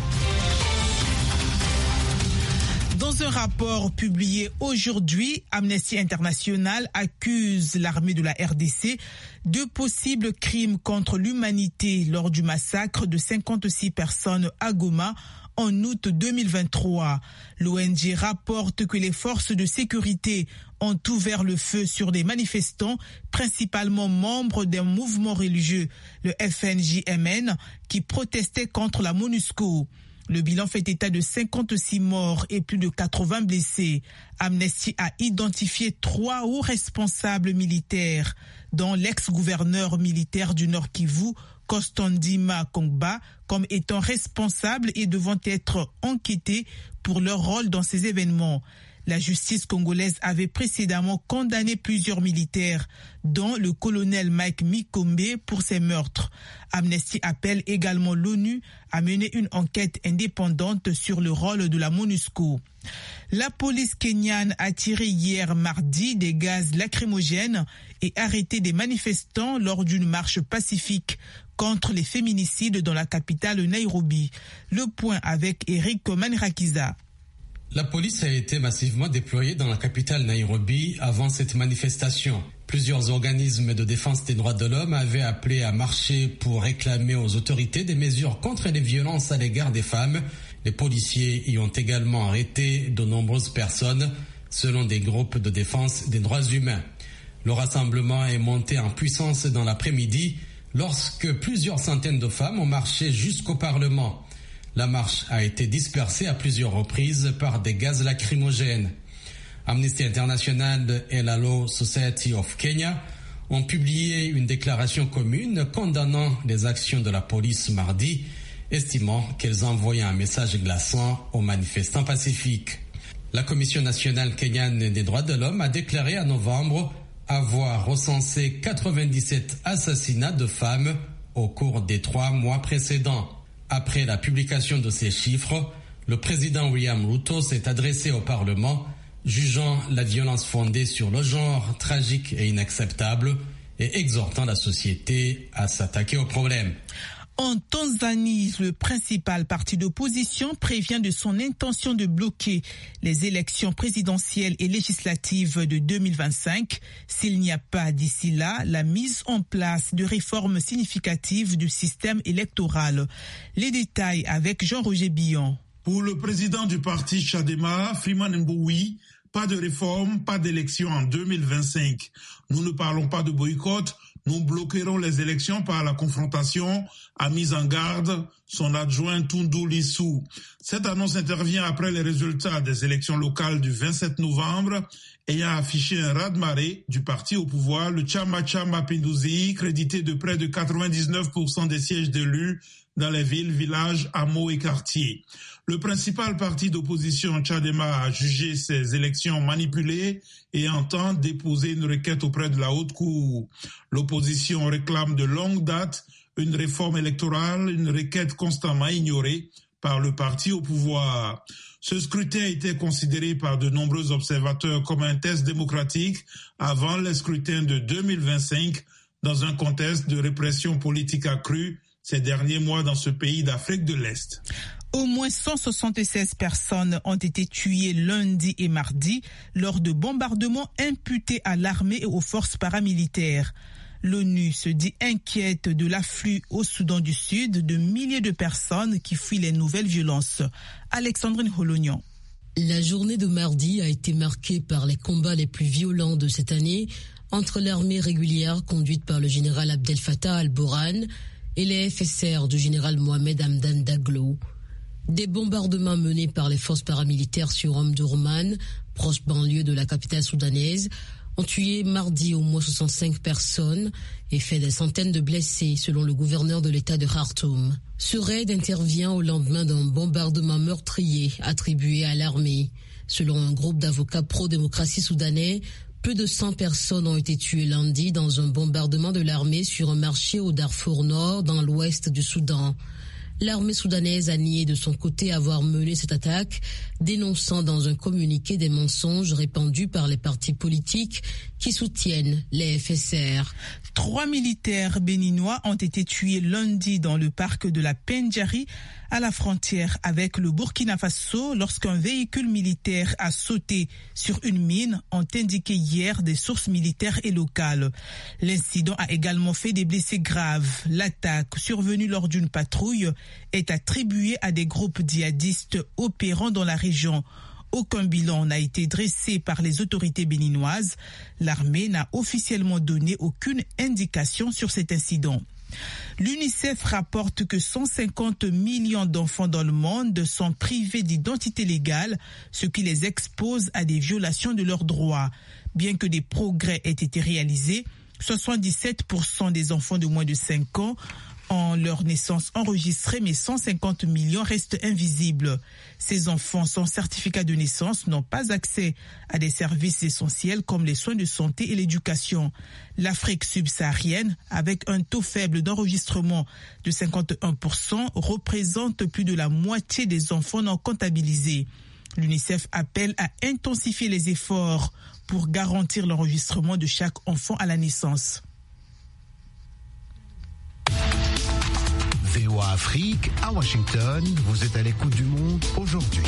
S1: Dans un rapport publié aujourd'hui, Amnesty International accuse l'armée de la R D C de possibles crimes contre l'humanité lors du massacre de cinquante-six personnes à Goma en août deux mille vingt-trois. L'O N G rapporte que les forces de sécurité ont ouvert le feu sur des manifestants, principalement membres d'un mouvement religieux, le F N J M N, qui protestaient contre la MONUSCO. Le bilan fait état de cinquante-six morts et plus de quatre-vingts blessés. Amnesty a identifié trois hauts responsables militaires, dont l'ex-gouverneur militaire du Nord Kivu, Kostandima Kongba, comme étant responsables et devant être enquêtés pour leur rôle dans ces événements. La justice congolaise avait précédemment condamné plusieurs militaires, dont le colonel Mike Mikombe, pour ces meurtres. Amnesty appelle également l'ONU à mener une enquête indépendante sur le rôle de la MONUSCO. La police kenyane a tiré hier mardi des gaz lacrymogènes et arrêté des manifestants lors d'une marche pacifique contre les féminicides dans la capitale Nairobi. Le point avec Eric Manirakiza.
S3: La police a été massivement déployée dans la capitale Nairobi avant cette manifestation. Plusieurs organismes de défense des droits de l'homme avaient appelé à marcher pour réclamer aux autorités des mesures contre les violences à l'égard des femmes. Les policiers y ont également arrêté de nombreuses personnes, selon des groupes de défense des droits humains. Le rassemblement est monté en puissance dans l'après-midi lorsque plusieurs centaines de femmes ont marché jusqu'au Parlement. La marche a été dispersée à plusieurs reprises par des gaz lacrymogènes. Amnesty International et la Law Society of Kenya ont publié une déclaration commune condamnant les actions de la police mardi, estimant qu'elles envoyaient un message glaçant aux manifestants pacifiques. La Commission nationale kenyane des droits de l'homme a déclaré en novembre avoir recensé quatre-vingt-dix-sept assassinats de femmes au cours des trois mois précédents. Après la publication de ces chiffres, le président William Ruto s'est adressé au Parlement, jugeant la violence fondée sur le genre tragique et inacceptable et exhortant la société à s'attaquer au problème.
S1: En Tanzanie, le principal parti d'opposition prévient de son intention de bloquer les élections présidentielles et législatives de deux mille vingt-cinq s'il n'y a pas d'ici là la mise en place de réformes significatives du système électoral. Les détails avec Jean-Roger Billon.
S4: Pour le président du parti Chadema, Freeman Mbowe, pas de réforme, pas d'élection en deux mille vingt-cinq. Nous ne parlons pas de boycott. Nous bloquerons les élections par la confrontation, a mis en garde son adjoint Tundu Lissu. Cette annonce intervient après les résultats des élections locales du vingt-sept novembre, ayant affiché un raz-de-marée du parti au pouvoir, le Chama Cha Mapinduzi, crédité de près de quatre-vingt-dix-neuf pour cent des sièges d'élus dans les villes, villages, hameaux et quartiers. Le principal parti d'opposition, Chadema, a jugé ces élections manipulées et entend déposer une requête auprès de la Haute Cour. L'opposition réclame de longue date une réforme électorale, une requête constamment ignorée par le parti au pouvoir. Ce scrutin a été considéré par de nombreux observateurs comme un test démocratique avant les scrutins de deux mille vingt-cinq, dans un contexte de répression politique accrue ces derniers mois dans ce pays d'Afrique de l'Est.
S1: Au moins cent soixante-seize personnes ont été tuées lundi et mardi lors de bombardements imputés à l'armée et aux forces paramilitaires. L'ONU se dit inquiète de l'afflux au Soudan du Sud de milliers de personnes qui fuient les nouvelles violences. Alexandrine Holognan.
S5: La journée de mardi a été marquée par les combats les plus violents de cette année entre l'armée régulière conduite par le général Abdel Fattah al-Burhan et les F S R du général Mohamed Hamdan Daglo. Des bombardements menés par les forces paramilitaires sur Omdurman, proche banlieue de la capitale soudanaise, ont tué mardi au moins soixante-cinq personnes et fait des centaines de blessés, selon le gouverneur de l'État de Khartoum. Ce raid intervient au lendemain d'un bombardement meurtrier attribué à l'armée. Selon un groupe d'avocats pro-démocratie soudanais, plus de cent personnes ont été tuées lundi dans un bombardement de l'armée sur un marché au Darfour Nord, dans l'ouest du Soudan. L'armée soudanaise a nié de son côté avoir mené cette attaque, dénonçant dans un communiqué des mensonges répandus par les partis politiques qui soutiennent les F S R.
S1: Trois militaires béninois ont été tués lundi dans le parc de la Pendjari, à la frontière avec le Burkina Faso, lorsqu'un véhicule militaire a sauté sur une mine, ont indiqué hier des sources militaires et locales. L'incident a également fait des blessés graves. L'attaque, survenue lors d'une patrouille, est attribuée à des groupes djihadistes opérant dans la région. Aucun bilan n'a été dressé par les autorités béninoises. L'armée n'a officiellement donné aucune indication sur cet incident. L'UNICEF rapporte que cent cinquante millions d'enfants dans le monde sont privés d'identité légale, ce qui les expose à des violations de leurs droits. Bien que des progrès aient été réalisés, soixante-dix-sept pour cent des enfants de moins de cinq ans ont leur naissance enregistrée, mais cent cinquante millions restent invisibles. Ces enfants sans certificat de naissance n'ont pas accès à des services essentiels comme les soins de santé et l'éducation. L'Afrique subsaharienne, avec un taux faible d'enregistrement de cinquante et un pour cent, représente plus de la moitié des enfants non comptabilisés. L'UNICEF appelle à intensifier les efforts pour garantir l'enregistrement de chaque enfant à la naissance.
S6: V O A Afrique, à Washington, vous êtes à l'écoute du monde aujourd'hui.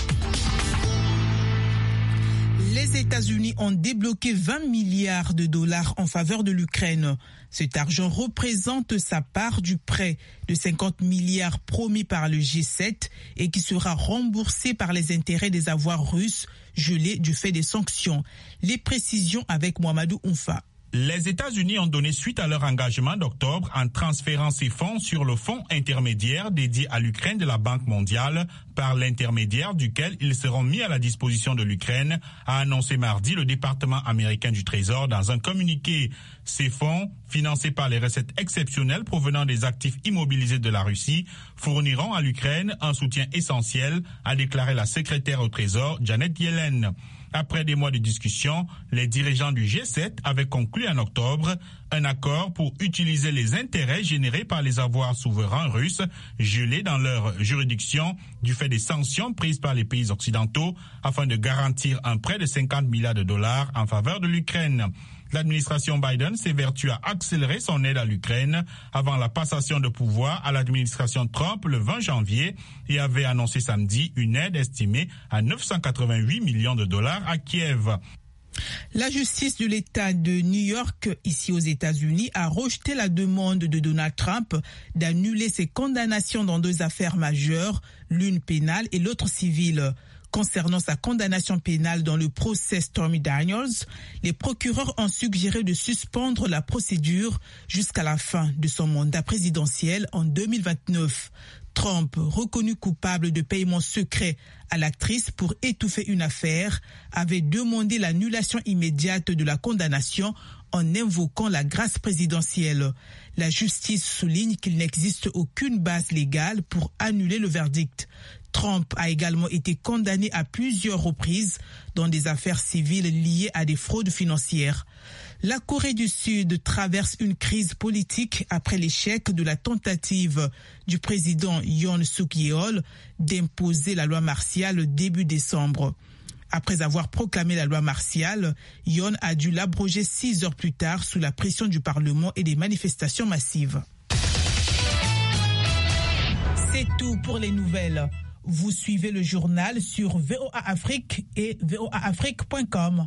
S1: Les États-Unis ont débloqué vingt milliards de dollars en faveur de l'Ukraine. Cet argent représente sa part du prêt de cinquante milliards promis par le G sept et qui sera remboursé par les intérêts des avoirs russes gelés du fait des sanctions. Les précisions avec Mohamedou Oumfa.
S7: Les États-Unis ont donné suite à leur engagement d'octobre en transférant ces fonds sur le fonds intermédiaire dédié à l'Ukraine de la Banque mondiale, par l'intermédiaire duquel ils seront mis à la disposition de l'Ukraine, a annoncé mardi le département américain du Trésor dans un communiqué. Ces fonds, financés par les recettes exceptionnelles provenant des actifs immobilisés de la Russie, fourniront à l'Ukraine un soutien essentiel, a déclaré la secrétaire au Trésor Janet Yellen. Après des mois de discussion, les dirigeants du G sept avaient conclu en octobre Un accord pour utiliser les intérêts générés par les avoirs souverains russes gelés dans leur juridiction du fait des sanctions prises par les pays occidentaux afin de garantir un prêt de cinquante milliards de dollars en faveur de l'Ukraine. L'administration Biden s'évertue à accélérer son aide à l'Ukraine avant la passation de pouvoir à l'administration Trump le vingt janvier et avait annoncé samedi une aide estimée à neuf cent quatre-vingt-huit millions de dollars à Kiev.
S1: La justice de l'État de New York, ici aux États-Unis, a rejeté la demande de Donald Trump d'annuler ses condamnations dans deux affaires majeures, l'une pénale et l'autre civile. Concernant sa condamnation pénale dans le procès Stormy Daniels, les procureurs ont suggéré de suspendre la procédure jusqu'à la fin de son mandat présidentiel en deux mille vingt-neuf. Trump, reconnu coupable de paiement secret à l'actrice pour étouffer une affaire, avait demandé l'annulation immédiate de la condamnation en invoquant la grâce présidentielle. La justice souligne qu'il n'existe aucune base légale pour annuler le verdict. Trump a également été condamné à plusieurs reprises dans des affaires civiles liées à des fraudes financières. La Corée du Sud traverse une crise politique après l'échec de la tentative du président Yoon Suk-yeol d'imposer la loi martiale début décembre. Après avoir proclamé la loi martiale, Yoon a dû l'abroger six heures plus tard sous la pression du Parlement et des manifestations massives. C'est tout pour les nouvelles. Vous suivez le journal sur V O A Afrique et V O A Afrique point com.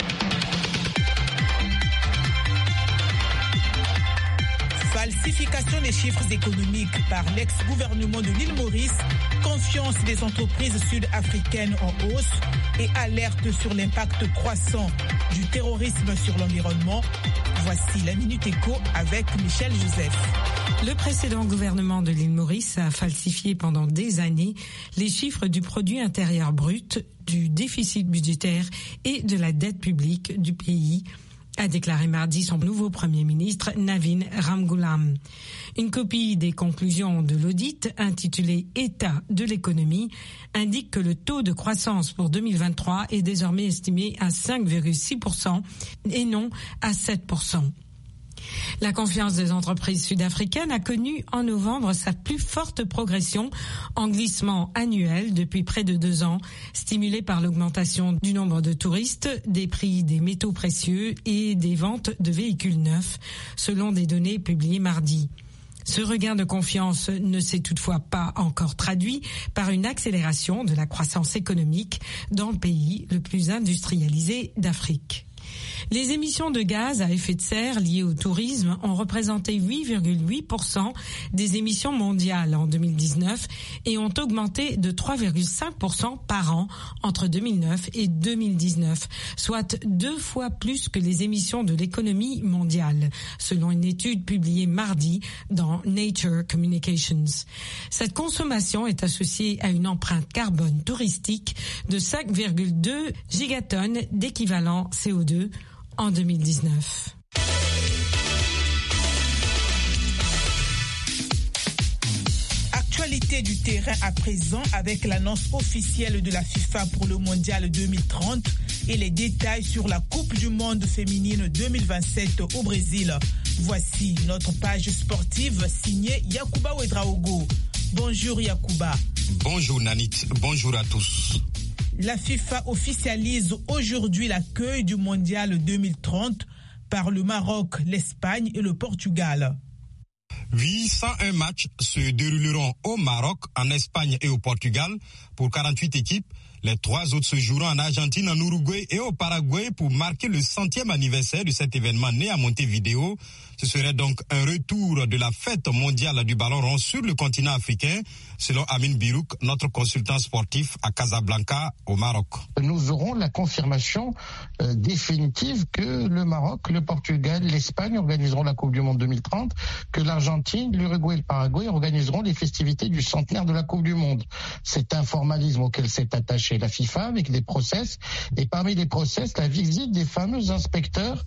S1: Falsification des chiffres économiques par l'ex-gouvernement de l'île Maurice, confiance des entreprises sud-africaines en hausse et alerte sur l'impact croissant du terrorisme sur l'environnement. Voici la Minute Éco avec Michel Joseph.
S8: Le précédent gouvernement de l'île Maurice a falsifié pendant des années les chiffres du produit intérieur brut, du déficit budgétaire et de la dette publique du pays, a déclaré mardi son nouveau Premier ministre Navin Ramgoolam. Une copie des conclusions de l'audit intitulé « État de l'économie » indique que le taux de croissance pour deux mille vingt-trois est désormais estimé à cinq virgule six pour cent et non à sept pour cent. La confiance des entreprises sud-africaines a connu en novembre sa plus forte progression en glissement annuel depuis près de deux ans, stimulée par l'augmentation du nombre de touristes, des prix des métaux précieux et des ventes de véhicules neufs, selon des données publiées mardi. Ce regain de confiance ne s'est toutefois pas encore traduit par une accélération de la croissance économique dans le pays le plus industrialisé d'Afrique. Les émissions de gaz à effet de serre liées au tourisme ont représenté huit virgule huit pour cent des émissions mondiales en deux mille dix-neuf et ont augmenté de trois virgule cinq pour cent par an entre deux mille neuf et deux mille dix-neuf, soit deux fois plus que les émissions de l'économie mondiale, selon une étude publiée mardi dans Nature Communications. Cette consommation est associée à une empreinte carbone touristique de cinq virgule deux gigatonnes d'équivalent C O deux en deux mille dix-neuf.
S1: Actualité du terrain à présent avec l'annonce officielle de la FIFA pour le mondial deux mille trente et les détails sur la Coupe du monde féminine deux mille vingt-sept au Brésil. Voici notre page sportive signée Yacouba Ouedraogo. Bonjour Yacouba.
S9: Bonjour Nanit, bonjour à tous.
S1: La FIFA officialise aujourd'hui l'accueil du mondial deux mille trente par le Maroc, l'Espagne et le Portugal.
S9: Oui, cent un matchs se dérouleront au Maroc, en Espagne et au Portugal pour quarante-huit équipes. Les trois autres se joueront en Argentine, en Uruguay et au Paraguay pour marquer le centième anniversaire de cet événement né à Montevideo. Ce serait donc un retour de la fête mondiale du ballon rond sur le continent africain, selon Amin Birouk, notre consultant sportif à Casablanca, au Maroc.
S10: Nous aurons la confirmation euh, définitive que le Maroc, le Portugal, l'Espagne organiseront la Coupe du monde deux mille trente, que l'Argentine, l'Uruguay et le Paraguay organiseront les festivités du centenaire de la Coupe du monde. C'est un formalisme auquel s'est attachée la FIFA avec des process, et parmi les process, la visite des fameux inspecteurs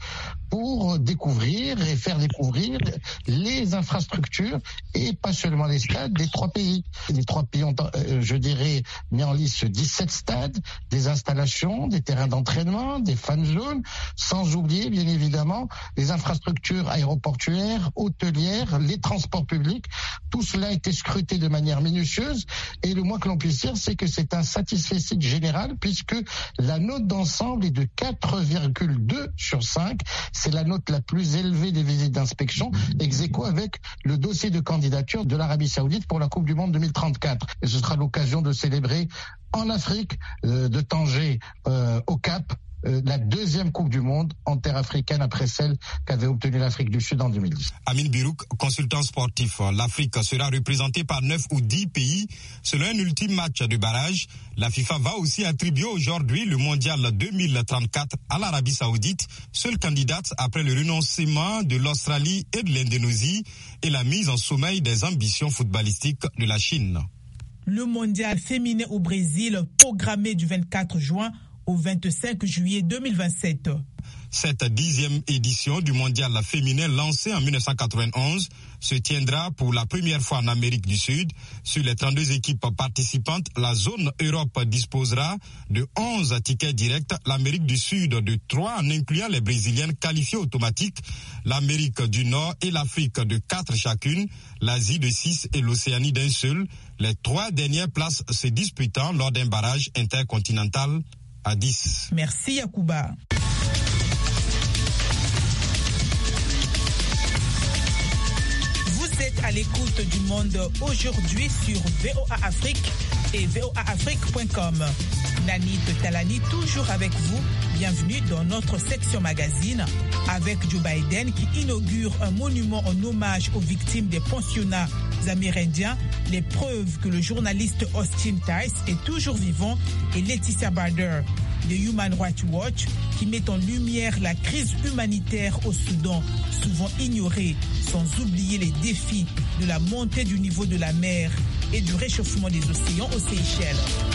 S10: pour découvrir et faire découvrir les infrastructures et pas seulement les stades des trois pays. Les trois pays ont, euh, je dirais, mis en lice dix-sept stades, des installations, des terrains d'entraînement, des fan zones, sans oublier bien évidemment les infrastructures aéroportuaires, hôtelières, les transports publics. Tout cela a été scruté de manière minutieuse et le moins que l'on puisse dire, c'est que c'est un satisfecit général puisque la note d'ensemble est de quatre virgule deux sur cinq. C'est la note la plus élevée des visites d'inspection, ex aequo avec le dossier de candidature de l'Arabie Saoudite pour la Coupe du Monde deux mille trente-quatre. Et ce sera l'occasion de célébrer en Afrique, euh, de Tanger euh, au Cap, euh, la deuxième Coupe du Monde en terre africaine après celle qu'avait obtenue l'Afrique du Sud en deux mille dix.
S9: Amin Birouk, consultant sportif. L'Afrique sera représentée par neuf ou dix pays selon un ultime match de barrage. La FIFA va aussi attribuer aujourd'hui le mondial deux mille trente-quatre à l'Arabie Saoudite, seule candidate après le renoncement de l'Australie et de l'Indonésie et la mise en sommeil des ambitions footballistiques de la Chine.
S1: Le mondial féminin au Brésil, programmé du vingt-quatre juin au vingt-cinq juillet deux mille vingt-sept.
S9: Cette dixième édition du mondial féminin lancée en dix-neuf cent quatre-vingt-onze se tiendra pour la première fois en Amérique du Sud. Sur les trente-deux équipes participantes, la zone Europe disposera de onze tickets directs, l'Amérique du Sud de trois en incluant les Brésiliennes qualifiées automatiques, l'Amérique du Nord et l'Afrique de quatre chacune, l'Asie de six et l'Océanie d'un seul, les trois dernières places se disputant lors d'un barrage intercontinental à dix.
S1: Merci Yacouba. Vous êtes à l'écoute du Monde aujourd'hui sur V O A Afrique et V O A Afrique point com. Nanit Talani toujours avec vous. Bienvenue dans notre section magazine avec Joe Biden qui inaugure un monument en hommage aux victimes des pensionnats amérindiens, les preuves que le journaliste Austin Tice est toujours vivant et Laetitia Bader de Human Rights Watch qui met en lumière la crise humanitaire au Soudan, souvent ignorée, sans oublier les défis de la montée du niveau de la mer et du réchauffement des océans aux Seychelles.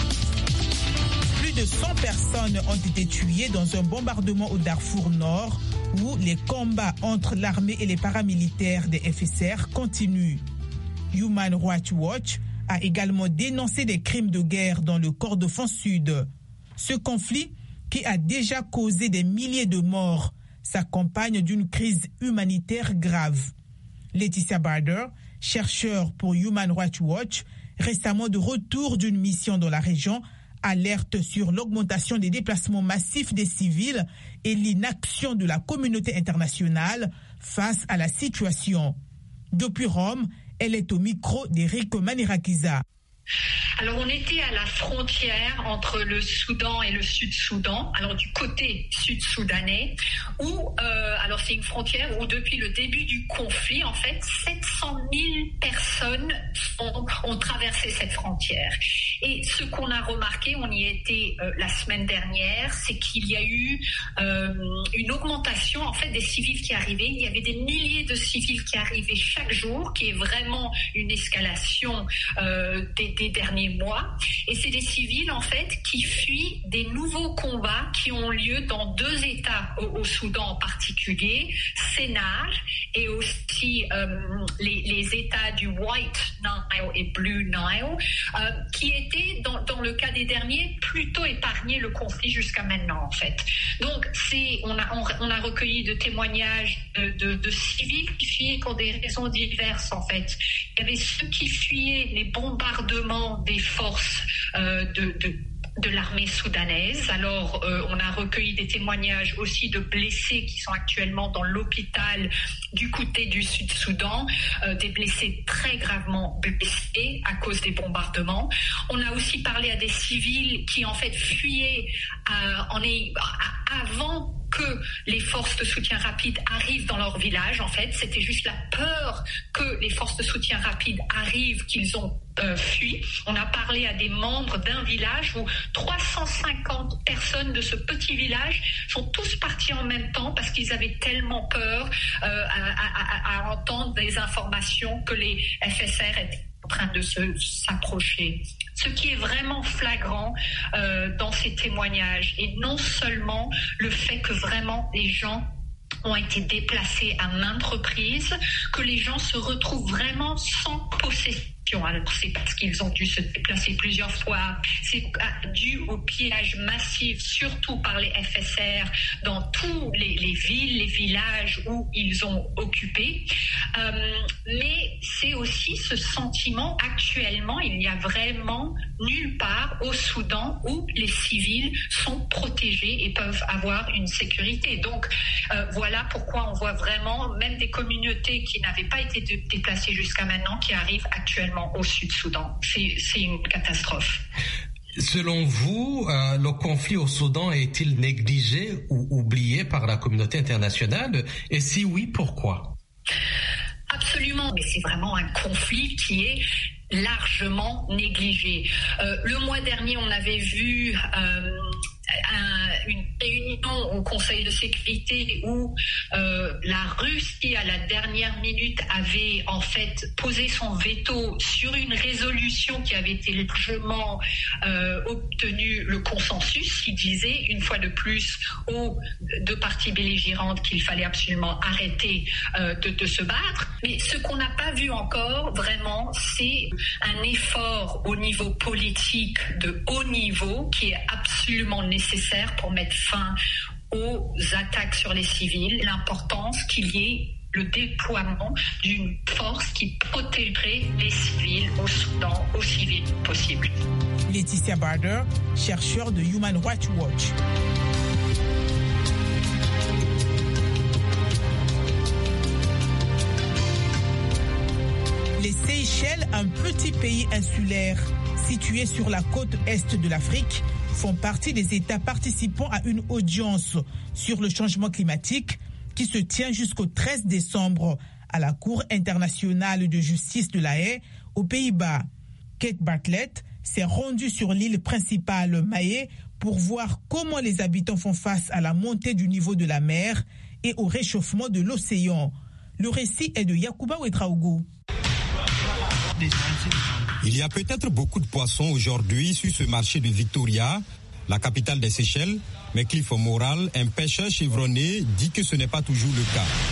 S1: Plus de cent personnes ont été tuées dans un bombardement au Darfour Nord où les combats entre l'armée et les paramilitaires des F S R continuent. Human Rights Watch a également dénoncé des crimes de guerre dans le Kordofan Sud. Ce conflit, qui a déjà causé des milliers de morts, s'accompagne d'une crise humanitaire grave. Laetitia Bader, chercheur pour Human Rights Watch, récemment de retour d'une mission dans la région, alerte sur l'augmentation des déplacements massifs des civils et l'inaction de la communauté internationale face à la situation. Depuis Rome, elle est au micro d'Eric Manirakiza.
S2: Alors on était à la frontière entre le Soudan et le Sud-Soudan, alors du côté sud-soudanais, où euh, alors c'est une frontière où depuis le début du conflit, en fait, sept cent mille personnes ont, ont traversé cette frontière. Et ce qu'on a remarqué, on y était euh, la semaine dernière, c'est qu'il y a eu euh, une augmentation en fait des civils qui arrivaient. Il y avait des milliers de civils qui arrivaient chaque jour, qui est vraiment une escalation euh, des des derniers mois, et c'est des civils en fait qui fuient des nouveaux combats qui ont lieu dans deux États au, au Soudan en particulier, Sennar et aussi euh, les, les États du White Nile et Blue Nile, euh, qui étaient dans, dans le cas des derniers plutôt épargnés le conflit jusqu'à maintenant en fait. Donc c'est on a on, on a recueilli de témoignages de, de, de civils qui fuyaient pour des raisons diverses en fait. Il y avait ceux qui fuyaient les bombardements des forces euh, de, de, de l'armée soudanaise. Alors, euh, on a recueilli des témoignages aussi de blessés qui sont actuellement dans l'hôpital du côté du Sud-Soudan, euh, des blessés très gravement blessés à cause des bombardements. On a aussi parlé à des civils qui, en fait, fuyaient euh, en, à, avant que les forces de soutien rapide arrivent dans leur village. En fait, c'était juste la peur que les forces de soutien rapide arrivent qu'ils ont euh, fui. On a parlé à des membres d'un village où trois cent cinquante personnes de ce petit village sont tous partis en même temps parce qu'ils avaient tellement peur euh, à, à, à, à entendre des informations que les F S R étaient en train de se, s'approcher. Ce qui est vraiment flagrant euh, dans ces témoignages, et non seulement le fait que vraiment les gens ont été déplacés à maintes reprises, que les gens se retrouvent vraiment sans possession. Alors c'est parce qu'ils ont dû se déplacer plusieurs fois, c'est dû au pillage massif, surtout par les F S R, dans tous les, les villes, les villages où ils ont occupé. Euh, mais c'est aussi ce sentiment, actuellement, il n'y a vraiment nulle part au Soudan où les civils sont protégés et peuvent avoir une sécurité. Donc euh, voilà pourquoi on voit vraiment même des communautés qui n'avaient pas été dé- déplacées jusqu'à maintenant, qui arrivent actuellement au Sud-Soudan. C'est, c'est une catastrophe.
S20: Selon vous, euh, le conflit au Soudan est-il négligé ou oublié par la communauté internationale? Et si oui, pourquoi?
S2: Absolument, mais c'est vraiment un conflit qui est largement négligé. Euh, le mois dernier, on avait vu euh, un, une réunion au Conseil de sécurité où euh, la Russie, à la dernière minute, avait en fait posé son veto sur une résolution qui avait été largement euh, obtenu le consensus, qui disait une fois de plus aux deux parties belligérantes qu'il fallait absolument arrêter euh, de, de se battre. Mais ce qu'on n'a pas vu encore vraiment, c'est un effort au niveau politique de haut niveau qui est absolument nécessaire pour mettre fin aux attaques sur les civils, l'importance qu'il y ait le déploiement d'une force qui protégerait les civils au Soudan aussi vite possible.
S1: Laetitia Bader, chercheure de Human Rights Watch. Les Seychelles, un petit pays insulaire situé sur la côte est de l'Afrique, font partie des États participants à une audience sur le changement climatique qui se tient jusqu'au treize décembre à la Cour internationale de justice de La Haye, aux Pays-Bas. Kate Bartlett s'est rendue sur l'île principale Mahé pour voir comment les habitants font face à la montée du niveau de la mer et au réchauffement de l'océan. Le récit est de Yacouba Ouedraogo.
S9: Il y a peut-être beaucoup de poissons aujourd'hui sur ce marché de Victoria, la capitale des Seychelles, mais Cliff Moral, un pêcheur chevronné, dit que ce n'est pas toujours le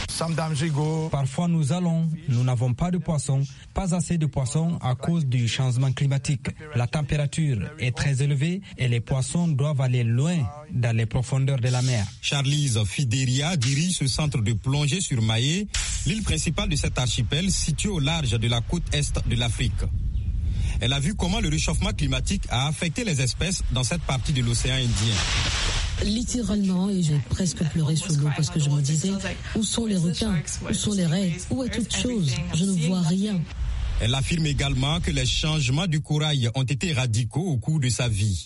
S9: cas.
S11: Parfois nous allons, nous n'avons pas de poissons, pas assez de poissons à cause du changement climatique. La température est très élevée et les poissons doivent aller loin dans les profondeurs de la mer.
S9: Charlize Fideria dirige ce centre de plongée sur Mahé, l'île principale de cet archipel située au large de la côte est de l'Afrique. Elle a vu comment le réchauffement climatique a affecté les espèces dans cette partie de l'océan Indien.
S5: Littéralement, et j'ai presque pleuré sous l'eau parce que je me disais, où sont les requins? Où sont les raies? Où est toute chose? Je ne vois rien.
S9: Elle affirme également que les changements du corail ont été radicaux au cours de sa vie.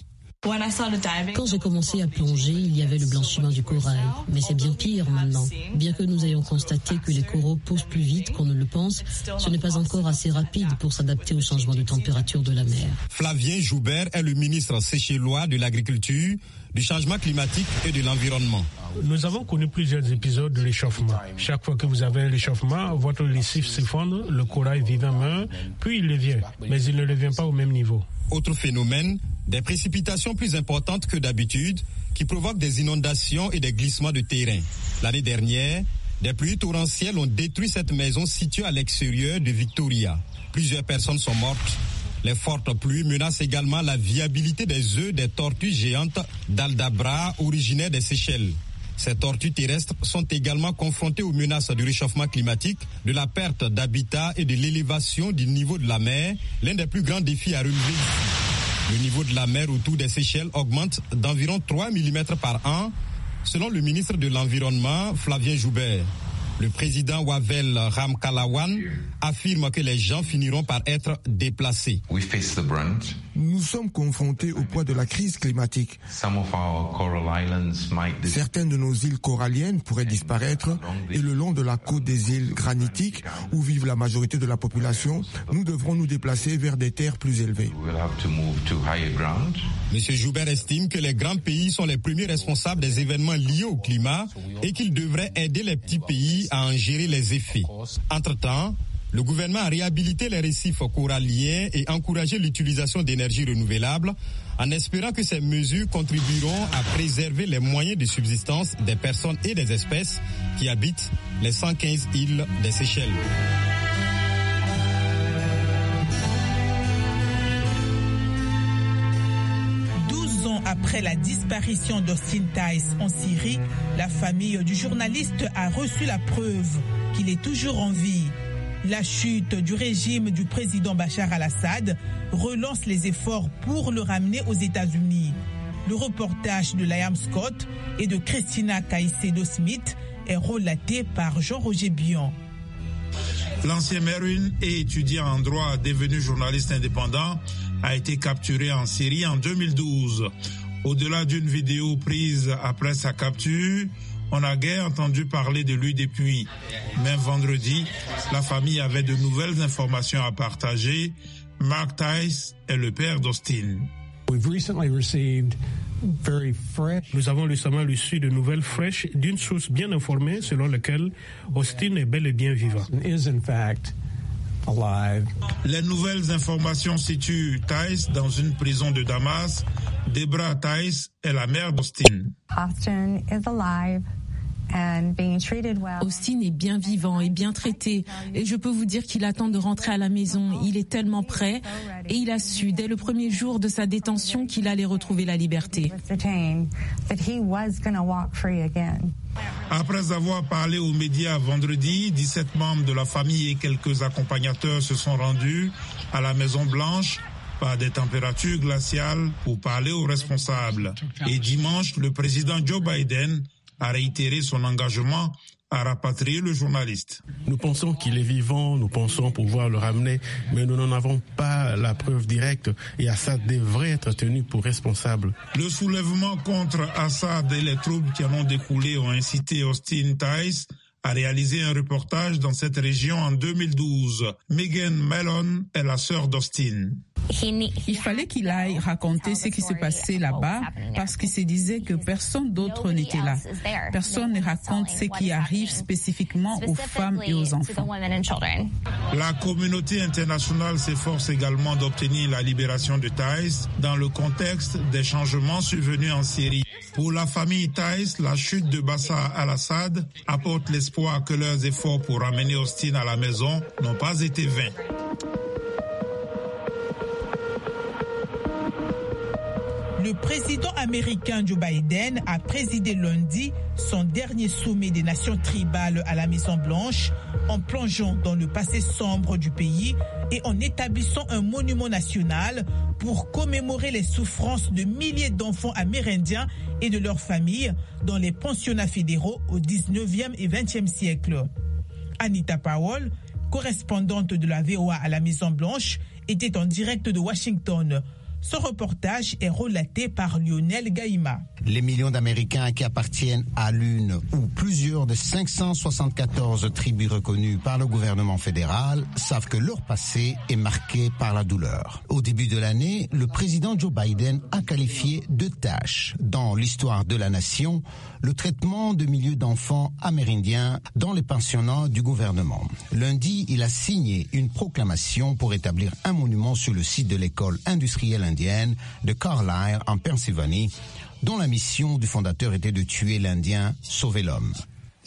S5: Quand j'ai commencé à plonger, il y avait le blanchiment du corail. Mais c'est bien pire maintenant. Bien que nous ayons constaté que les coraux poussent plus vite qu'on ne le pense, ce n'est pas encore assez rapide pour s'adapter au changement de température de la mer.
S9: Flavien Joubert est le ministre séchellois de l'Agriculture, du changement climatique et de l'environnement.
S12: Nous avons connu plusieurs épisodes de réchauffement. Chaque fois que vous avez un réchauffement, votre récif s'effondre, le corail vivant meurt, puis il revient. Mais il ne revient pas au même niveau.
S9: Autre phénomène, des précipitations plus importantes que d'habitude qui provoquent des inondations et des glissements de terrain. L'année dernière, des pluies torrentielles ont détruit cette maison située à l'extérieur de Victoria. Plusieurs personnes sont mortes. Les fortes pluies menacent également la viabilité des œufs des tortues géantes d'Aldabra, originaires des Seychelles. Ces tortues terrestres sont également confrontées aux menaces du réchauffement climatique, de la perte d'habitat et de l'élévation du niveau de la mer, l'un des plus grands défis à relever ici. Le niveau de la mer autour des Seychelles augmente d'environ trois millimètres par an, selon le ministre de l'Environnement, Flavien Joubert. Le président Wavel Ramkalawan affirme que les gens finiront par être déplacés.
S13: Nous sommes confrontés au poids de la crise climatique. Certaines de nos îles coralliennes pourraient disparaître et le long de la côte des îles granitiques, où vivent la majorité de la population, nous devrons nous déplacer vers des terres plus élevées.
S9: Monsieur Joubert estime que les grands pays sont les premiers responsables des événements liés au climat et qu'ils devraient aider les petits pays à en gérer les effets. Entre-temps, Le gouvernement a réhabilité les récifs coralliens et encouragé l'utilisation d'énergies renouvelables en espérant que ces mesures contribueront à préserver les moyens de subsistance des personnes et des espèces qui habitent les cent quinze îles des Seychelles.
S1: douze ans après la disparition d'Austin Tice en Syrie, la famille du journaliste a reçu la preuve qu'il est toujours en vie. La chute du régime du président Bachar al-Assad relance les efforts pour le ramener aux États-Unis. Le reportage de Liam Scott et de Christina Caicedo-Smith est relaté par Jean-Roger Bion.
S4: L'ancien Marine et étudiant en droit devenu journaliste indépendant a été capturé en Syrie en deux mille douze. Au-delà d'une vidéo prise après sa capture, on n'a guère entendu parler de lui depuis. Même vendredi, la famille avait de nouvelles informations à partager. Mark Tice est le père d'Austin.
S12: Nous avons récemment reçu de nouvelles fraîches d'une source bien informée selon laquelle Austin est bel et bien vivant.
S4: Les nouvelles informations situent Tice dans une prison de Damas. Debra Tice est la mère d'Austin.
S14: Austin is alive.
S15: Austin est bien vivant et bien traité et je peux vous dire qu'il attend de rentrer à la maison. Il est tellement prêt et il a su dès le premier jour de sa détention qu'il allait retrouver la liberté.
S4: Après avoir parlé aux médias vendredi, dix-sept membres de la famille et quelques accompagnateurs se sont rendus à la Maison Blanche par des températures glaciales pour parler aux responsables. Et dimanche, le président Joe Biden a réitéré son engagement à rapatrier le journaliste.
S16: Nous pensons qu'il est vivant, nous pensons pouvoir le ramener, mais nous n'en avons pas la preuve directe et Assad devrait être tenu pour responsable.
S4: Le soulèvement contre Assad et les troubles qui en ont découlé ont incité Austin Tice a réalisé un reportage dans cette région en deux mille douze. Megan Mellon est la sœur d'Austin.
S17: Il fallait qu'il aille raconter ce qui se passait là-bas parce qu'il se disait que personne d'autre n'était là. Personne ne raconte ce qui arrive spécifiquement aux femmes et aux enfants.
S4: La communauté internationale s'efforce également d'obtenir la libération de Tice dans le contexte des changements survenus en Syrie. Pour la famille Tice, la chute de Bachar al-Assad apporte l'espoir que leurs efforts pour ramener Austin à la maison n'ont pas été vains.
S1: Le président américain Joe Biden a présidé lundi son dernier sommet des nations tribales à la Maison-Blanche en plongeant dans le passé sombre du pays et en établissant un monument national pour commémorer les souffrances de milliers d'enfants amérindiens et de leurs familles dans les pensionnats fédéraux au dix-neuvième et vingtième siècle. Anita Powell, correspondante de la V O A à la Maison-Blanche, était en direct de Washington. Ce reportage est relaté par Lionel Gaïma.
S18: Les millions d'Américains qui appartiennent à l'une ou plusieurs des cinq cent soixante-quatorze tribus reconnues par le gouvernement fédéral savent que leur passé est marqué par la douleur. Au début de l'année, le président Joe Biden a qualifié de tâche dans l'histoire de la nation le traitement de milliers d'enfants amérindiens dans les pensionnats du gouvernement. Lundi, il a signé une proclamation pour établir un monument sur le site de l'école industrielle indienne de Carlisle en Pennsylvanie, dont la mission du fondateur était de tuer l'Indien, sauver l'homme.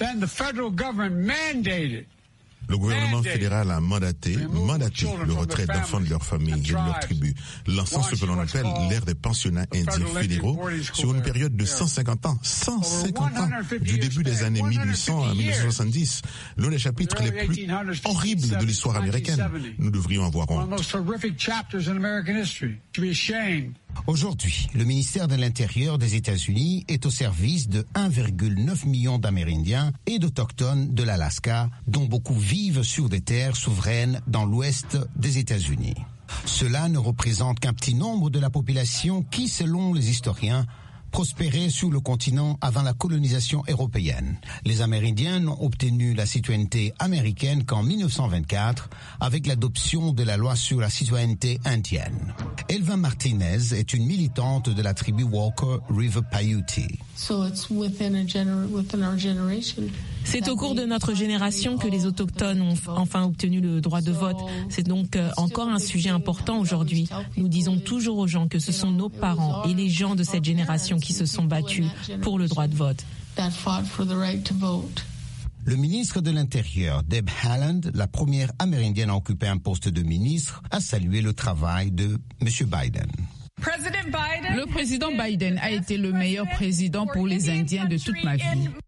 S19: Le gouvernement fédéral a mandaté, mandaté le retrait d'enfants de leur famille et de leur tribu, lançant ce que l'on appelle l'ère des pensionnats indiens fédéraux sur une période de cent cinquante ans. cent cinquante ans, du début des années mille huit cents à mille neuf cent soixante-dix. L'un des chapitres les plus horribles de l'histoire américaine. Nous devrions avoir honte.
S18: Aujourd'hui, le ministère de l'Intérieur des États-Unis est au service de un virgule neuf million d'Amérindiens et d'Autochtones de l'Alaska, dont beaucoup vivent sur des terres souveraines dans l'ouest des États-Unis. Cela ne représente qu'un petit nombre de la population qui, selon les historiens, prospérait sur le continent avant la colonisation européenne. Les Amérindiens n'ont obtenu la citoyenneté américaine qu'en mille neuf cent vingt-quatre avec l'adoption de la loi sur la citoyenneté indienne. Elva Martinez est une militante de la tribu Walker River Paiute.
S15: So it's within a gener- within our generation. C'est au cours de notre génération que les autochtones ont enfin obtenu le droit de vote. C'est donc encore un sujet important aujourd'hui. Nous disons toujours aux gens que ce sont nos parents et les gens de cette génération qui se sont battus pour le droit de vote.
S18: Le ministre de l'Intérieur, Deb Haaland, la première amérindienne à occuper un poste de ministre, a salué le travail de M. Biden.
S17: Le président Biden a été le meilleur président pour les Indiens de toute ma vie.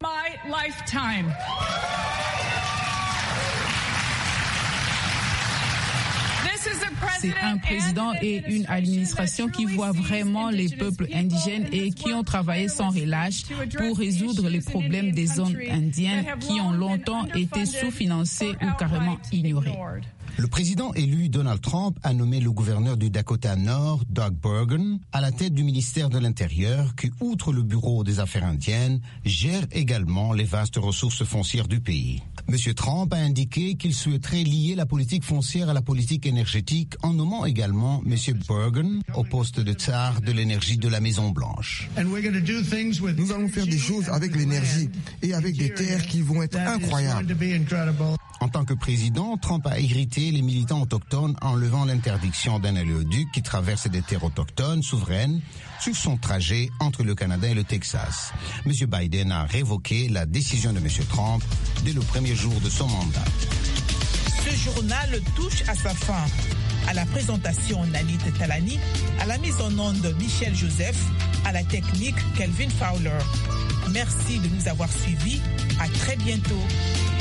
S17: C'est un président et une administration qui voient vraiment les peuples indigènes et qui ont travaillé sans relâche pour résoudre les problèmes des zones indiennes qui ont longtemps été sous-financées ou carrément ignorées.
S18: Le président élu Donald Trump a nommé le gouverneur du Dakota Nord, Doug Burgum, à la tête du ministère de l'Intérieur qui, outre le bureau des affaires indiennes, gère également les vastes ressources foncières du pays. M. Trump a indiqué qu'il souhaiterait lier la politique foncière à la politique énergétique en nommant également M. Burgum au poste de tsar de l'énergie de la Maison-Blanche.
S13: Nous allons faire des choses avec l'énergie et avec des terres qui vont être incroyables.
S18: En tant que président, Trump a irrité les militants autochtones en levant l'interdiction d'un oléoduc qui traverse des terres autochtones souveraines sur son trajet entre le Canada et le Texas. M. Biden a révoqué la décision de M. Trump dès le premier jour de son mandat.
S1: Ce journal touche à sa fin. À la présentation, Nanit Talani, à la mise en onde, Michel Joseph, à la technique, Kelvin Fowler. Merci de nous avoir suivis. À très bientôt.